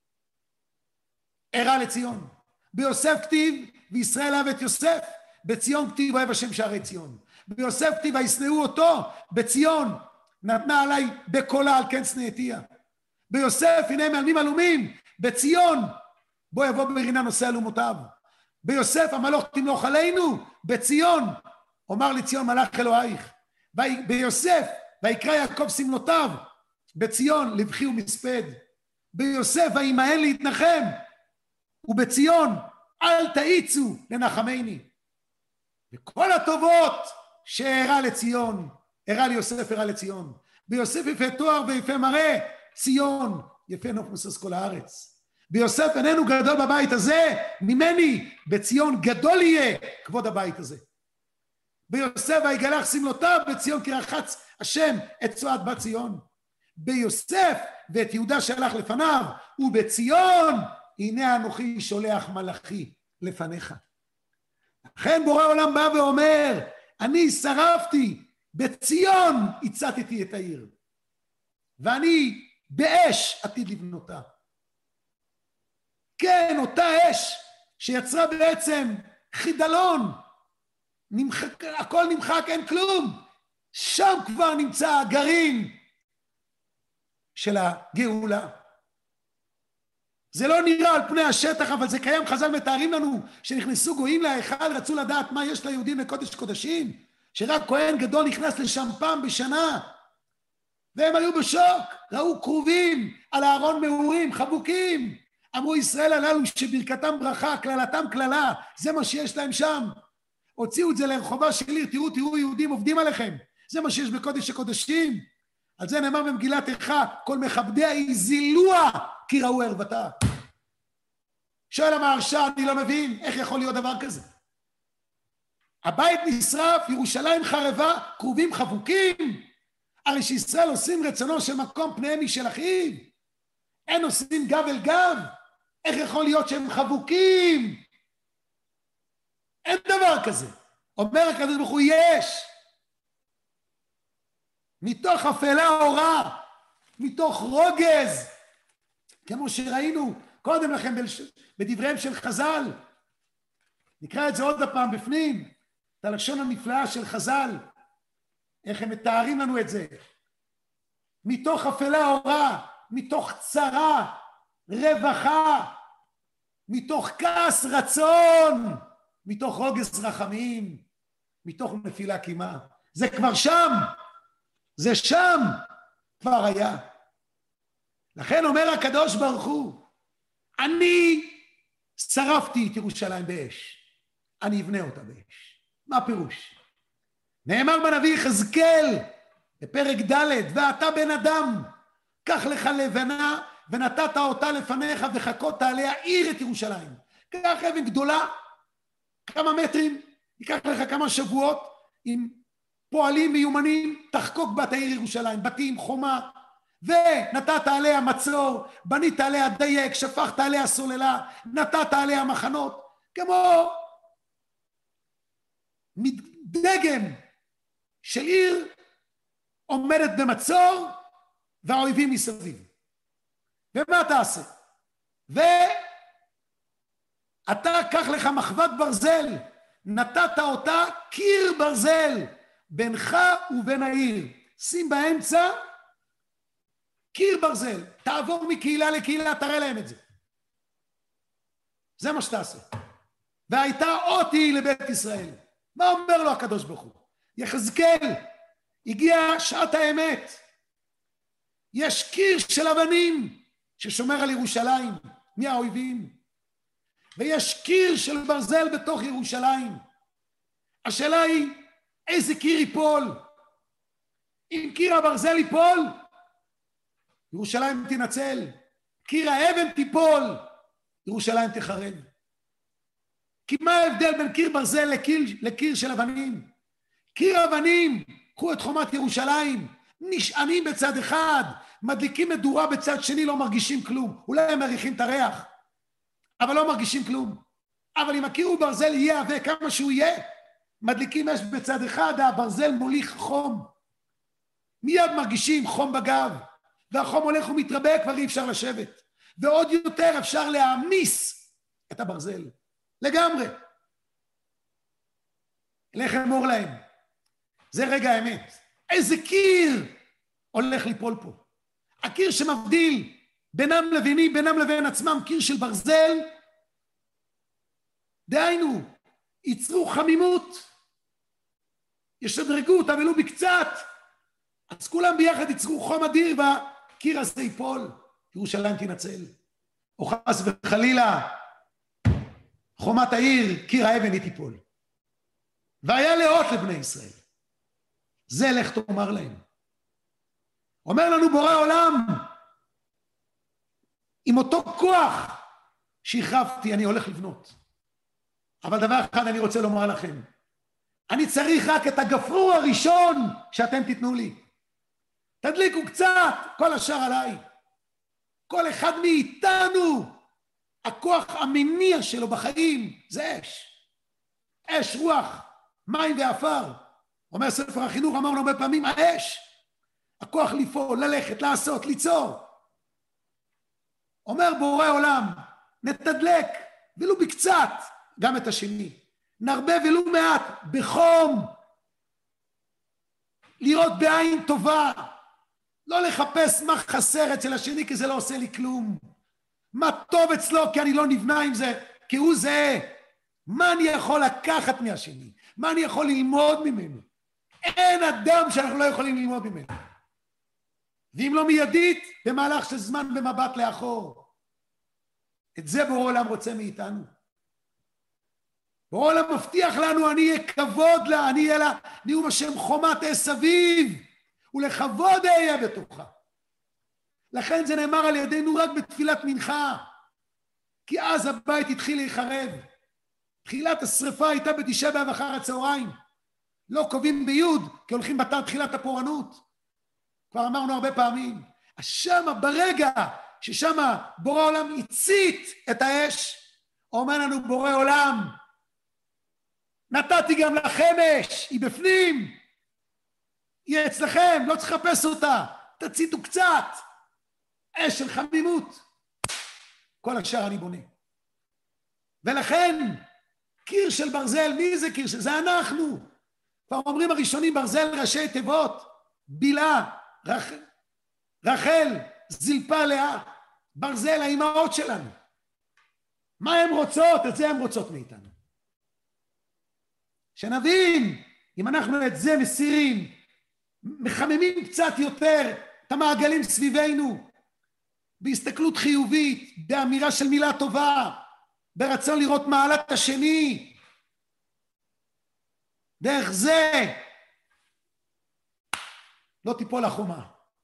הראה לציון. ביוסף כתיב וישראל אהב את יוסף, בציון כתיב אוהב השם שערי ציון. ביוסף כתיב וישנאו אותו, בציון נתנה עליי בקולה על כן שנאתיה. ביוסף הנה מעלמים עלומים, בציון בוא יבוא ברינה נושא אלומותיו. ביוסף המלוך תמלוך עלינו, בציון אומר לציון מלאך אלוהיך. ביוסף ויקרא יעקב סמלותיו, בציון לבכי ומספד. ביוסף וימאן להתנחם, ובציון אל תאיצו לנחמני. וכל הטובות שהראה לציון, הראה ליוסף, הראה לציון. ביוסף יפה תואר ויפה מראה, ציון יפה נוף מוסס כל הארץ. ביוסף איננו גדול בבית הזה ממני, בציון גדול יהיה כבוד הבית הזה. ביוסף ויגלח סמלותיו, בציון כי רחץ השם את צועת בת ציון. ביוסף ואת יהודה שהלך לפניו, ובציון הנה אנוכי שולח מלאכי לפניך. לכן בורא עולם בא ואומר, אני שרפתי, בציון הצתתי את העיר, ואני באש עתיד לבנותה. כן, אותה אש שיצרה בעצם חידלון, הכל נמחק, אין כלום. שם כבר נמצא הגרעין של הגאולה. זה לא נראה על פני השטח, אבל זה קיים. חז"ל מתארים לנו שנכנסו גויים להיכל, רצו לדעת מה יש ליהודים לקודש קודשים, שרק כהן גדול נכנס לשם פעם בשנה, והם היו בשוק, ראו קרובים על הארון מעורים, חבוקים. אמרו ישראל הללו שברכתם ברכה, כללתם כללה, זה מה שיש להם שם. הוציאו את זה לרחובה של עיר, תראו יהודים עובדים עליכם, זה מה שיש בקודש הקודשים. על זה נאמר במגילת איכה, כל מכבדיה הזילוה כי ראו ערוותה. שואל המהרש"א, אני לא מבין, איך יכול להיות דבר כזה? הבית נשרף, ירושלים חרבה, קרובים חבוקים. הרי שישראל עושים רצונו של מקום פניהם משל אחיו. אין עושים גב אל גב. איך יכול להיות שהם חבוקים? אין דבר כזה. אומר הקדוש ברוך הוא, יש. מתוך אפלה אורה, מתוך רוגז, כמו שראינו קודם לכן בדבריהם של חז"ל. נקרא את זה עוד הפעם בפנים, את הלשון הנפלאה של חז"ל, איך הם מתארים לנו את זה. מתוך אפלה אורה, מתוך צרה, רווחה, מתוך כעס רצון, מתוך רוגז רחמים, מתוך נפילה קימה. זה כבר שם, זה שם כבר היה. לכן אומר הקדוש ברוך הוא, אני שרפתי את ירושלים באש, אני אבנה אותה באש. מה הפירוש? נאמר בנביא יחזקאל בפרק ד', ואתה בן אדם, קח לך לבנה ונתת אותה לפניך וחכות עליה עיר את ירושלים. קח אבן גדולה, כמה מטרים, ייקח לך כמה שבועות, עם פועלים מיומנים, תחקוק בת העיר ירושלים, בתים, חומה, ונתת עליה מצור, בנית עליה דייק, שפכת עליה סוללה, נתת עליה מחנות, כמו דגם של עיר עומדת במצור והאויבים מסביב. ומה תעשה? ואתה קח לך מחבת ברזל, נתת אותה קיר ברזל בינך ובין העיר, שים באמצע קיר ברזל, תעבור מקהילה לקהילה, תראה להם את זה. זה מה שתעשה. והייתה אותי לבית ישראל. מה אומר לו הקדוש ברוך הוא? יחזקאל, הגיע שעת האמת. יש קיר של אבנים ששומר על ירושלים מהאויבים, ויש קיר של ברזל בתוך ירושלים. השאלה היא, איזה קיר ייפול? אם קיר הברזל ייפול, ירושלים תנצל. קיר האבן תיפול, ירושלים תחרב. כי מה ההבדל בין קיר ברזל לקיר של אבנים? קיר אבנים, קחו את חומת ירושלים, נשענים בצד אחד, מדליקים מדורה בצד שני, לא מרגישים כלום. אולי הם מריחים את הריח, אבל לא מרגישים כלום. אבל אם הקיר הוא ברזל יהיה עבה כמה שהוא יהיה, מדליקים אש בצד אחד, הברזל מוליך חום. מיד מרגישים חום בגב, והחום הולך ומתרבה, כבר אי אפשר לשבת. ועוד יותר אפשר להעמיס את הברזל. לגמרי. אלך אמור להם. זה רגע האמת. איזה קיר הולך ליפול פה. הקיר שמבדיל בינם לבין עצמם, קיר של ברזל, דהיינו, ייצרו חמימות, ישדרגו אותה ולו בקצת, אז כולם ביחד ייצרו חום אדיר, והקיר הזה ייפול, ירושלים תנצל. או חס וחלילה, חומת העיר, קיר האבן היא תיפול. והיה לאות לבני ישראל. זה לך תאמר להם. אומר לנו בורא עולם, עם אותו כוח שהחרבתי, אני הולך לבנות. אבל דבר אחד אני רוצה לומר לכם, אני צריך רק את הגפרור הראשון שאתם תיתנו לי. תדליקו קצת, כל השאר עליי. כל אחד מאיתנו, הכוח המניע שלו בחיים זה אש. אש, רוח, מים ואפר. אומר ספר החינוך, אמרנו הרבה פעמים, האש. הכוח לפעול, ללכת, לעשות, ליצור. אומר בורא עולם, נתדלק, ולו בקצת, גם את השני. נרבה ולו מעט, בחום. לראות בעין טובה. לא לחפש מה חסר אצל השני, כי זה לא עושה לי כלום. מה טוב אצלו, כי אני לא נבנה עם זה, כי הוא זה. מה אני יכול לקחת מהשני? מה אני יכול ללמוד ממנו? אין אדם שאנחנו לא יכולים ללמוד ממנו. ואם לא מיידית, במהלך של זמן במבט לאחור. את זה בורא עולם רוצה מאיתנו. בורא עולם מבטיח לנו, אני אהיה כבוד לה, אני אהיה לה, נאום השם חומת סביב, ולכבוד אהיה בתוכה. לכן זה נאמר על ידינו רק בתפילת מנחה. כי אז הבית התחיל להיחרב. תחילת השריפה הייתה בתשעה באב אחר הצהריים. לא קובעים ביוד, כי הולכים בתר תחילת הפורענות. כבר אמרנו הרבה פעמים. אז שמה, ברגע ששמה בורא עולם הצית את האש, אומר לנו בורא עולם, נתתי גם לכם אש, היא בפנים, היא אצלכם, לא צריך לחפש אותה, תציתו קצת, אש של חמימות. כל השאר אני בונה. ולכן, קיר של ברזל, מי זה קיר של? זה אנחנו. כבר אומרים הראשונים ברזל ראשי תיבות, בילה, רחל, זלפה לאה, ברזל האימהות שלנו. מה הן רוצות? את זה הן רוצות מאיתנו. שנבין, אם אנחנו את זה מסירים, מחממים קצת יותר את המעגלים סביבנו, בהסתכלות חיובית, באמירה של מילה טובה, ברצון לראות מעלת השני, דרך זה לא תיפול החומה.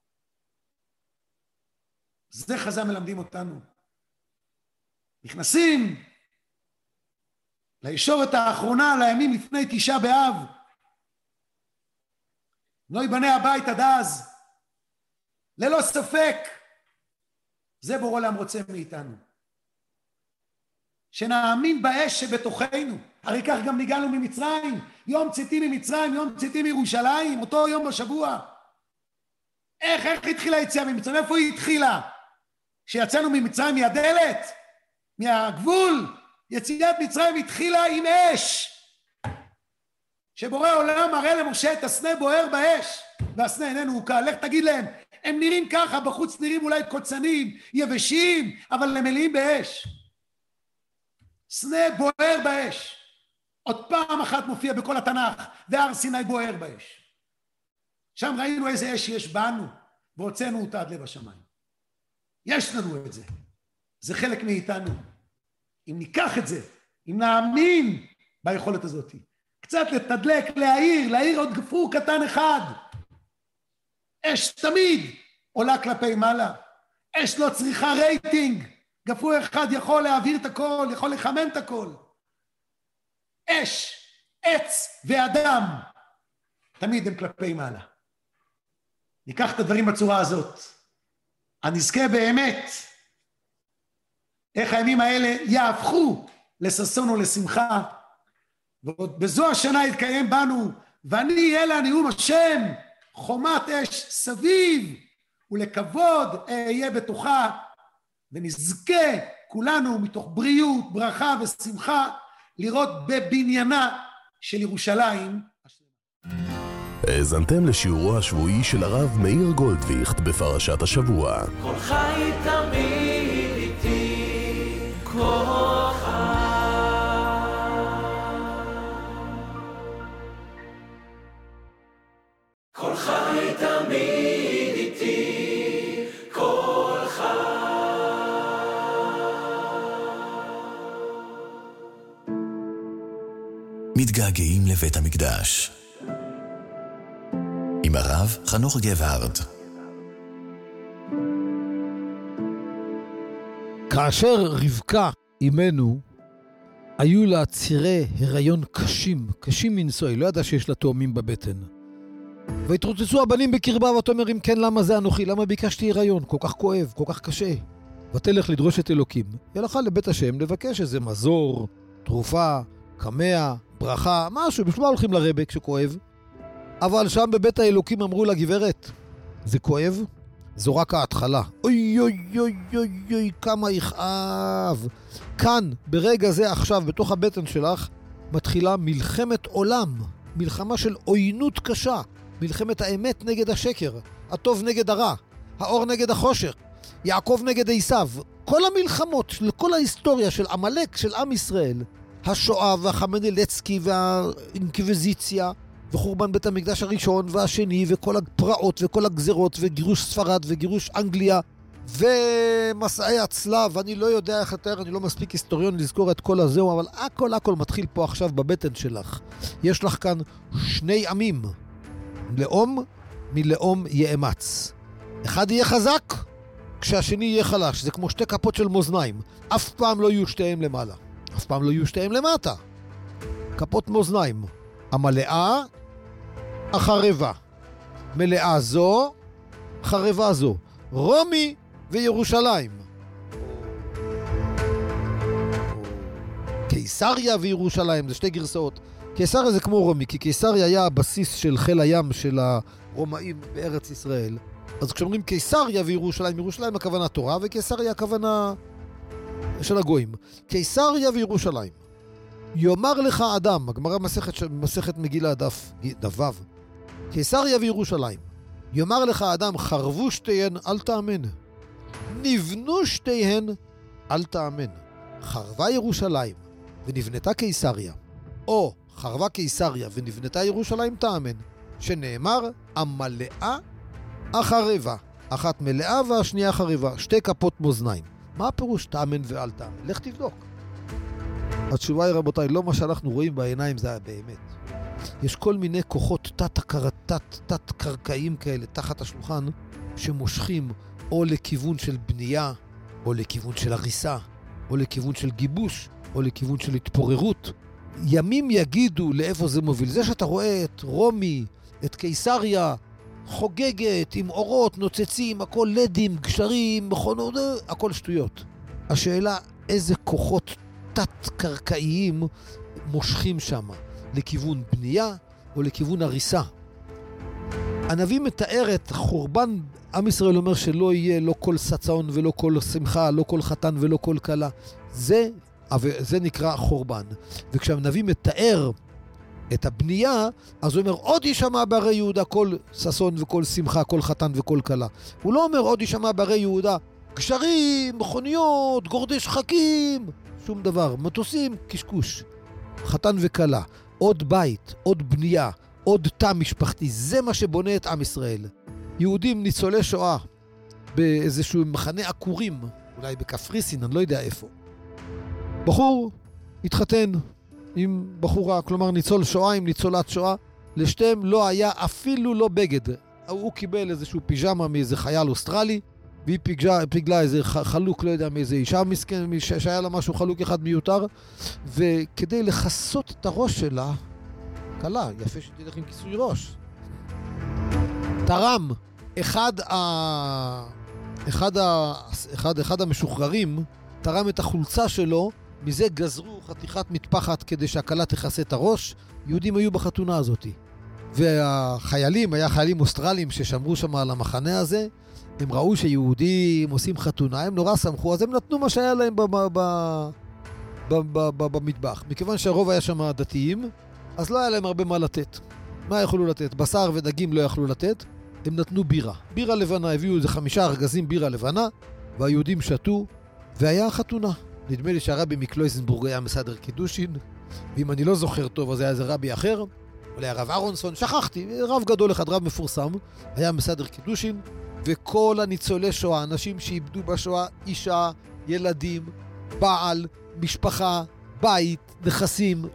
זה חז"ל מלמדים אותנו. נכנסים לישורת האחרונה, לימים לפני תשעה באב. לא ייבנה הבית עד אז. ללא ספק, זה בורא עולם רוצה מאיתנו. שנאמין באש שבתוכנו. הרי כך גם ניגענו ממצרים. יום צאתי ממצרים, יום צאתי מירושלים, אותו יום בשבוע. איך התחילה היציאה ממצרים? איפה היא התחילה? שיצאנו ממצרים מהדלת? מהגבול? יציאת מצרים התחילה עם אש. שבורא עולם מראה למשה את הסנה בוער באש. והסנה איננו הוקע. לך תגיד להם, הם נראים ככה, בחוץ נראים אולי קוצנים, יבשים, אבל הם מלאים באש. סנה בוער באש. עוד פעם אחת מופיע בכל התנ"ך, והר סיני בוער באש. שם ראינו איזה אש יש בנו, והוצאנו אותה עד לב השמיים. יש לנו את זה. זה חלק מאיתנו. אם ניקח את זה, אם נאמין ביכולת הזאת, קצת לתדלק, להעיר עוד גפרור קטן אחד. אש תמיד עולה כלפי מעלה. אש לא צריכה רייטינג. גפרור אחד יכול להעביר את הכל, יכול לחמם את הכל. אש, עץ ואדם, תמיד הם כלפי מעלה. ניקח את הדברים בצורה הזאת. הנזכה באמת, איך הימים האלה יהפכו לששון ולשמחה, ובזו השנה יתקיים בנו, ואני אהיה לנאום השם, חומת אש סביב, ולכבוד אהיה בתוכה, ונזכה כולנו מתוך בריאות, ברכה ושמחה, לראות בבניינה של ירושלים. האזנתם לשיעורו השבועי של הרב מאיר גולדוויכט בפרשת השבוע. כל חי תמיד איתי, כל חי. כל חי תמיד איתי, כל חי. מתגעגעים לבית המקדש. עם הרב חנוך גבהרד. כאשר רבקה אימנו, היו לה צירי הריון קשים מנשוא, היא לא ידעה שיש לה תאומים בבטן. והתרוצצו הבנים בקרבה, ותאמר אם כן למה זה אנוכי, למה ביקשתי הריון, כל כך כואב, כל כך קשה. ותלך לדרוש את אלוקים. היא הלכה לבית השם לבקש איזה מזור, תרופה, קמע, ברכה, משהו, בשביל מה הולכים לרבק שכואב? אבל שם בבית האלוקים אמרו לה, גברת, זה כואב? זו רק ההתחלה. אוי אוי אוי אוי אוי, כמה יכאב. כאן, ברגע זה עכשיו, בתוך הבטן שלך, מתחילה מלחמת עולם. מלחמה של עוינות קשה. מלחמת האמת נגד השקר. הטוב נגד הרע. האור נגד החושך. יעקב נגד עשיו. כל המלחמות של כל ההיסטוריה של עמלק, של עם ישראל. השואה והחמנלצקי והאינקוויזיציה. וחורבן בית המקדש הראשון והשני, וכל הפרעות וכל הגזרות, וגירוש ספרד וגירוש אנגליה, ומסעי הצלב. אני לא יודע איך לתאר, אני לא מספיק היסטוריון לזכור את כל הזהו, אבל הכל מתחיל פה עכשיו בבטן שלך. יש לך כאן שני עמים. לאום מלאום יאמץ. אחד יהיה חזק, כשהשני יהיה חלש. זה כמו שתי כפות של מאזניים. אף פעם לא יהיו שתיהם למעלה. אף פעם לא יהיו שתיהם למטה. כפות מאזניים. המלאה, החרבה. מלאה זו, חרבה זו. רומי וירושלים. קיסריה וירושלים, זה שתי גרסאות. קיסריה זה כמו רומי, כי קיסריה היה הבסיס של חיל הים של הרומאים בארץ ישראל. אז כשאומרים קיסריה וירושלים, ירושלים הכוונה תורה, וקיסריה הכוונה של הגויים. קיסריה וירושלים. יאמר לך אדם, הגמרא מסכת מגילה דף ו', קיסריה וירושלים. יאמר לך אדם, חרבו שתיהן, אל תאמן. נבנו שתיהן, אל תאמן. חרבה ירושלים ונבנתה קיסריה, או חרבה קיסריה ונבנתה ירושלים, תאמן. שנאמר, המלאה החרבה. אחת מלאה והשנייה חרבה. שתי כפות מאזניים. מה הפירוש תאמן ואל תאמן? לך תבדוק. התשובה היא, רבותיי, לא מה שאנחנו רואים בעיניים זה באמת. יש כל מיני כוחות תת-קרקעיים כאלה תחת השולחן שמושכים או לכיוון של בנייה, או לכיוון של הריסה, או לכיוון של גיבוש, או לכיוון של התפוררות. ימים יגידו לאיפה זה מוביל. זה שאתה רואה את רומי, את קיסריה, חוגגת עם אורות, נוצצים, הכל לדים, גשרים, מכונות, הכל שטויות. השאלה איזה כוחות תת-קרקעיים מושכים שם, לכיוון בנייה או לכיוון הריסה. הנביא מתאר את חורבן, עם ישראל אומר שלא יהיה לא כל סצון ולא כל שמחה, לא כל חתן ולא כל קלה. זה נקרא חורבן. וכשהנביא מתאר את הבנייה, אז הוא אומר עוד ישמע בערי יהודה כל ססון וכל שמחה, כל חתן וכל קלה. הוא לא אומר עוד ישמע בערי יהודה גשרים, מכוניות, גורדי שחקים, שום דבר, מטוסים, קשקוש. חתן וקלה, עוד בית, עוד בנייה, עוד תא משפחתי, זה מה שבונה את עם ישראל. יהודים ניצולי שואה באיזשהו מחנה עקורים, אולי בקפריסין, אני לא יודע איפה. בחור התחתן עם בחורה, כלומר ניצול שואה עם ניצולת שואה, לשתיהם לא היה אפילו לא בגד. הוא קיבל איזשהו פיג'מה מאיזה חייל אוסטרלי, והיא פיגלה איזה חלוק, לא יודע מאיזה אישה מסכן, שהיה לה משהו חלוק אחד מיותר, וכדי לחסות את הראש שלה, קלה, יפה שתלך עם כיסוי ראש. תרם אחד המשוחררים, תרם את החולצה שלו, מזה גזרו חתיכת מטפחת כדי שהקלה תכסה את הראש. יהודים היו בחתונה הזאת. והחיילים, היה חיילים אוסטרלים ששמרו שם על המחנה הזה, הם ראו שיהודים עושים חתונה, הם נורא שמחו, אז הם נתנו מה שהיה להם במטבח. מכיוון שהרוב היה שם דתיים, אז לא היה להם הרבה מה לתת. מה יכולו לתת? בשר ודגים לא יכלו לתת, הם נתנו בירה. בירה לבנה, הביאו איזה 5 ארגזים בירה לבנה, והיהודים שתו, והיה חתונה. נדמה לי שהרבי מקלויזנבורג היה מסדר קידושין, ואם אני לא זוכר טוב, אז היה איזה רבי אחר, אולי הרב אהרונסון, שכחתי, רב גדול אחד, רב מפורסם, היה מסדר קידושין, וכל הניצולי שואה, אנשים שאיבדו בשואה, אישה, ילדים, בעל, משפחה, בית, נכסים,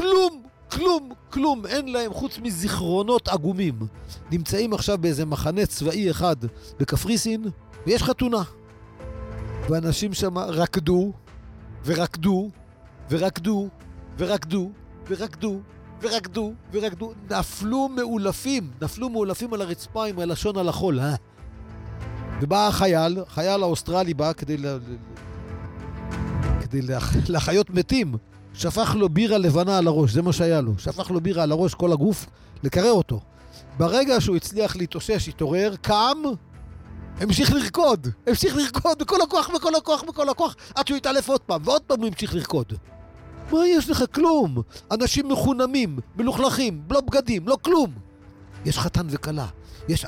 כלום, אין להם חוץ מזיכרונות עגומים. נמצאים עכשיו באיזה מחנה צבאי אחד בקפריסין, ויש חתונה. ואנשים שם רקדו, נפלו מאולפים על הרצפה עם הלשון על החול. ובא החייל האוסטרלי בא כדי לחיות מתים, שפך לו בירה לבנה על הראש, זה מה שהיה לו. שפך לו בירה על הראש, כל הגוף, לקרר אותו. ברגע שהוא הצליח להתאושש, התעורר, קם, המשיך לרקוד בכל הכוח, עד שהוא התעלף עוד פעם, ועוד פעם הוא המשיך לרקוד. מה יש לך? כלום. אנשים מחונמים, מלוכלכים, לא בגדים, לא כלום. יש חתן וקלה, יש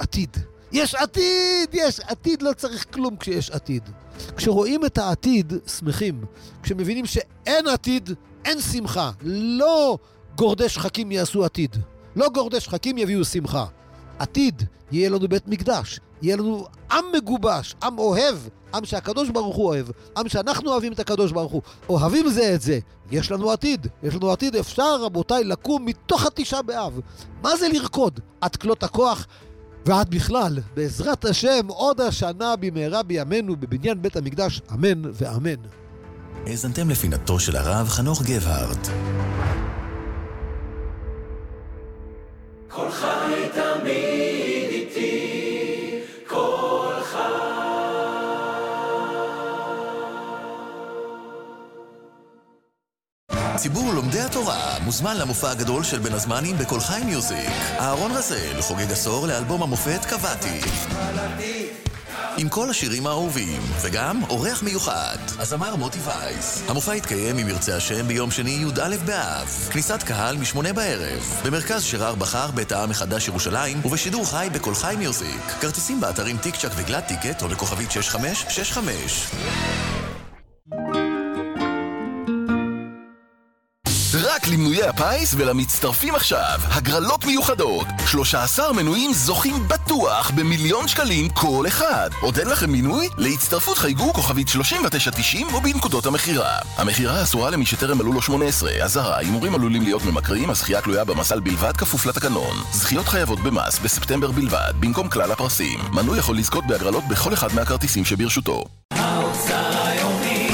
עתיד, לא צריך כלום כשיש עתיד. כשרואים את העתיד, שמחים. כשמבינים שאין עתיד, אין שמחה. לא גורדי שחקים יעשו עתיד. לא גורדי שחקים יביאו שמחה. עתיד, יהיה לנו בית מקדש. יהיה לנו עם מגובש, עם אוהב, עם שהקדוש ברוך הוא אוהב, עם שאנחנו אוהבים את הקדוש ברוך הוא. אוהבים זה את זה. יש לנו עתיד, אפשר רבותיי לקום מתוך 9 באב. מה זה לרקוד? עד כלות הכוח, ועד בכלל, בעזרת השם, עוד השנה במהרה בימינו בבניין בית המקדש, אמן ואמן. האזנתם לפינתו של הרב חנוך גבהרט. כל חי תמיד איתי, כל חי. ציבור לומדי התורה מוזמן למופע הגדול של בין הזמנים בכל חי מיוזיק. אהרון רזל חוגג עשור לאלבום המופת קבעתי, עם כל השירים האהובים, וגם אורח מיוחד, הזמר מוטי וייס. המופע יתקיים אם ירצה השם ביום שני י"א באב. כניסת קהל מ8 בערב, במרכז שרר בחר בית העם מחדש ירושלים, ובשידור חי בכל חי מיוזיק. כרטיסים באתרים טיקצ'ק וגלד טיקט או לכוכבית 6565. רק למנויי הפיס ולמצטרפים עכשיו, הגרלות מיוחדות. 13 מנויים זוכים בטוח ב1,000,000 שקלים כל אחד. עוד אין לכם מינוי? להצטרפות חייגו כוכבית 3990 או בנקודות המחירה. המחירה אסורה למי שטרם מלאו לו 18. אזהרה, הימורים עלולים להיות ממכרים, הזכייה תלויה במזל בלבד כפוף לתקנון. זכיות חייבות במס בספטמבר בלבד, במקום כלל הפרסים. מנוי יכול לזכות בהגרלות בכל אחד מהכרטיסים שברשותו. האוצר היומי,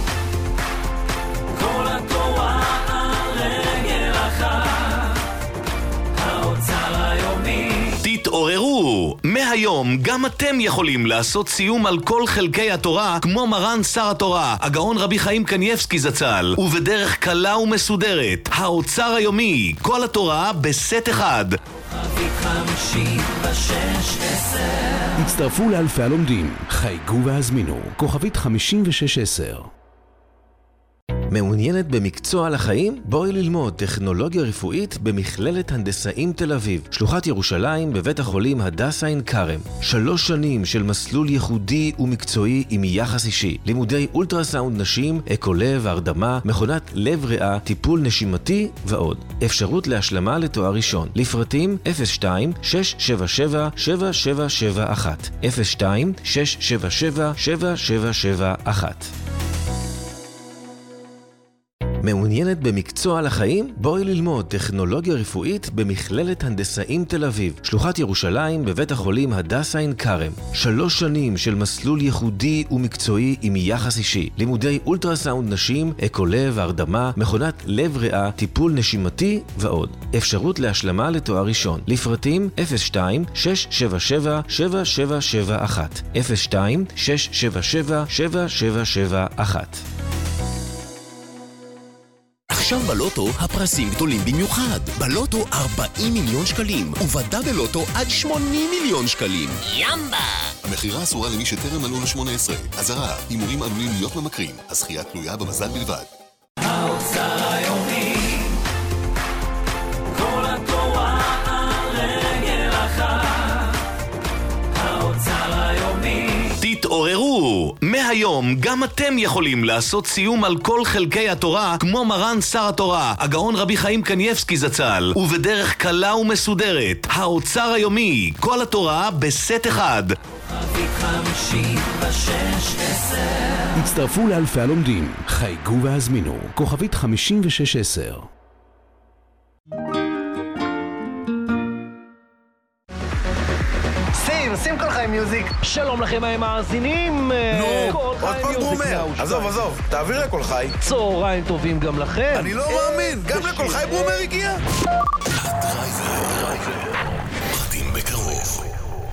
כל התורה על רגל אחת. האוצר היומי. תתעוררו! מהיום גם אתם יכולים לעשות סיום על כל חלקי התורה כמו מרן שר התורה, הגאון רבי חיים קנייבסקי זצ"ל, ובדרך קלה ומסודרת. האוצר היומי, כל התורה בסט אחד. כוכבית 5610. הצטרפו לאלפי הלומדים, חייגו והזמינו, כוכבית 5610. מעוניינת במקצוע לחיים? בואי ללמוד טכנולוגיה רפואית במכללת הנדסאים תל אביב, שלוחת ירושלים בבית החולים הדסה עין כרם. 3 שנים של מסלול ייחודי ומקצועי עם יחס אישי, לימודי אולטרסאונד נשים, אקולב, הרדמה, מכונת לב ריאה, טיפול נשימתי ועוד. אפשרות להשלמה לתואר ראשון. לפרטים 02-677-7771 02-677-7771. מעוניינת במקצוע לחיים? בואי ללמוד טכנולוגיה רפואית במכללת הנדסאים תל אביב, שלוחת ירושלים בבית החולים הדסה עין כרם. 3 שנים של מסלול ייחודי ומקצועי עם יחס אישי, לימודי אולטרסאונד נשים, אקולב, הרדמה, מכונת לב ריאה, טיפול נשימתי ועוד. אפשרות להשלמה לתואר ראשון. לפרטים 02-677-7771 02-677-7771. עכשיו בלוטו הפרסים גדולים במיוחד. בלוטו 40 מיליון שקלים, ובדה בלוטו עד 80 מיליון שקלים. ימבה! המחירה אסורה למי שטרם מלאו לו 18. אזהרה, הימורים עלולים להיות ממכרים, הזכייה תלויה במזל בלבד. האוצר היומי, כל התורה על רגל אחת. האוצר היומי. תתעוררו! מהיום גם אתם יכולים לעשות סיום על כל חלקי התורה כמו מרן שר התורה, הגאון רבי חיים קנייבסקי זצ"ל, ובדרך קלה ומסודרת. האוצר היומי, כל התורה בסט אחד. כוכבית 5610. הצטרפו לאלפי הלומדים, חייגו והזמינו, כוכבית 5610. שים כל חי מיוזיק. שלום לכם המאזינים. נו, עוד פעם ברומר. עזוב, תעביר לכל חי. צהריים טובים גם לכם. אני לא מאמין, גם לכל חי ברומר הגיע. הדרייבר, פרטים בקרוב.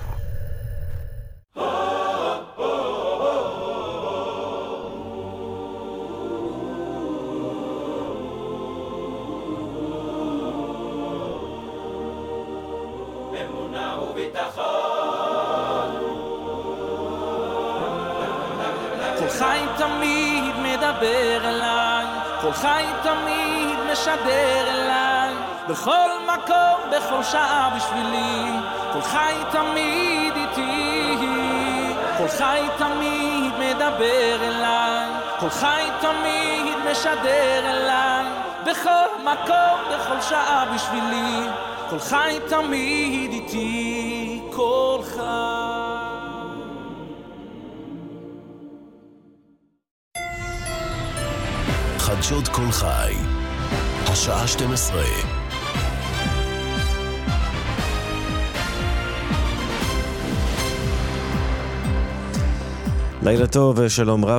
אמונה וביטחון. כל חי תמיד מדבר אליי, כל חי תמיד משדר אליי, בכל מקום, בכל שעה בשבילי, כל חי תמיד איתי, כל חי תמיד מדבר אליי, כל חי תמיד משדר אליי, בכל מקום, בכל שעה בשבילי, כל חי תמיד איתי, כל חי. חדשות כל חי, השעה 12. לילה טוב ושלום רב.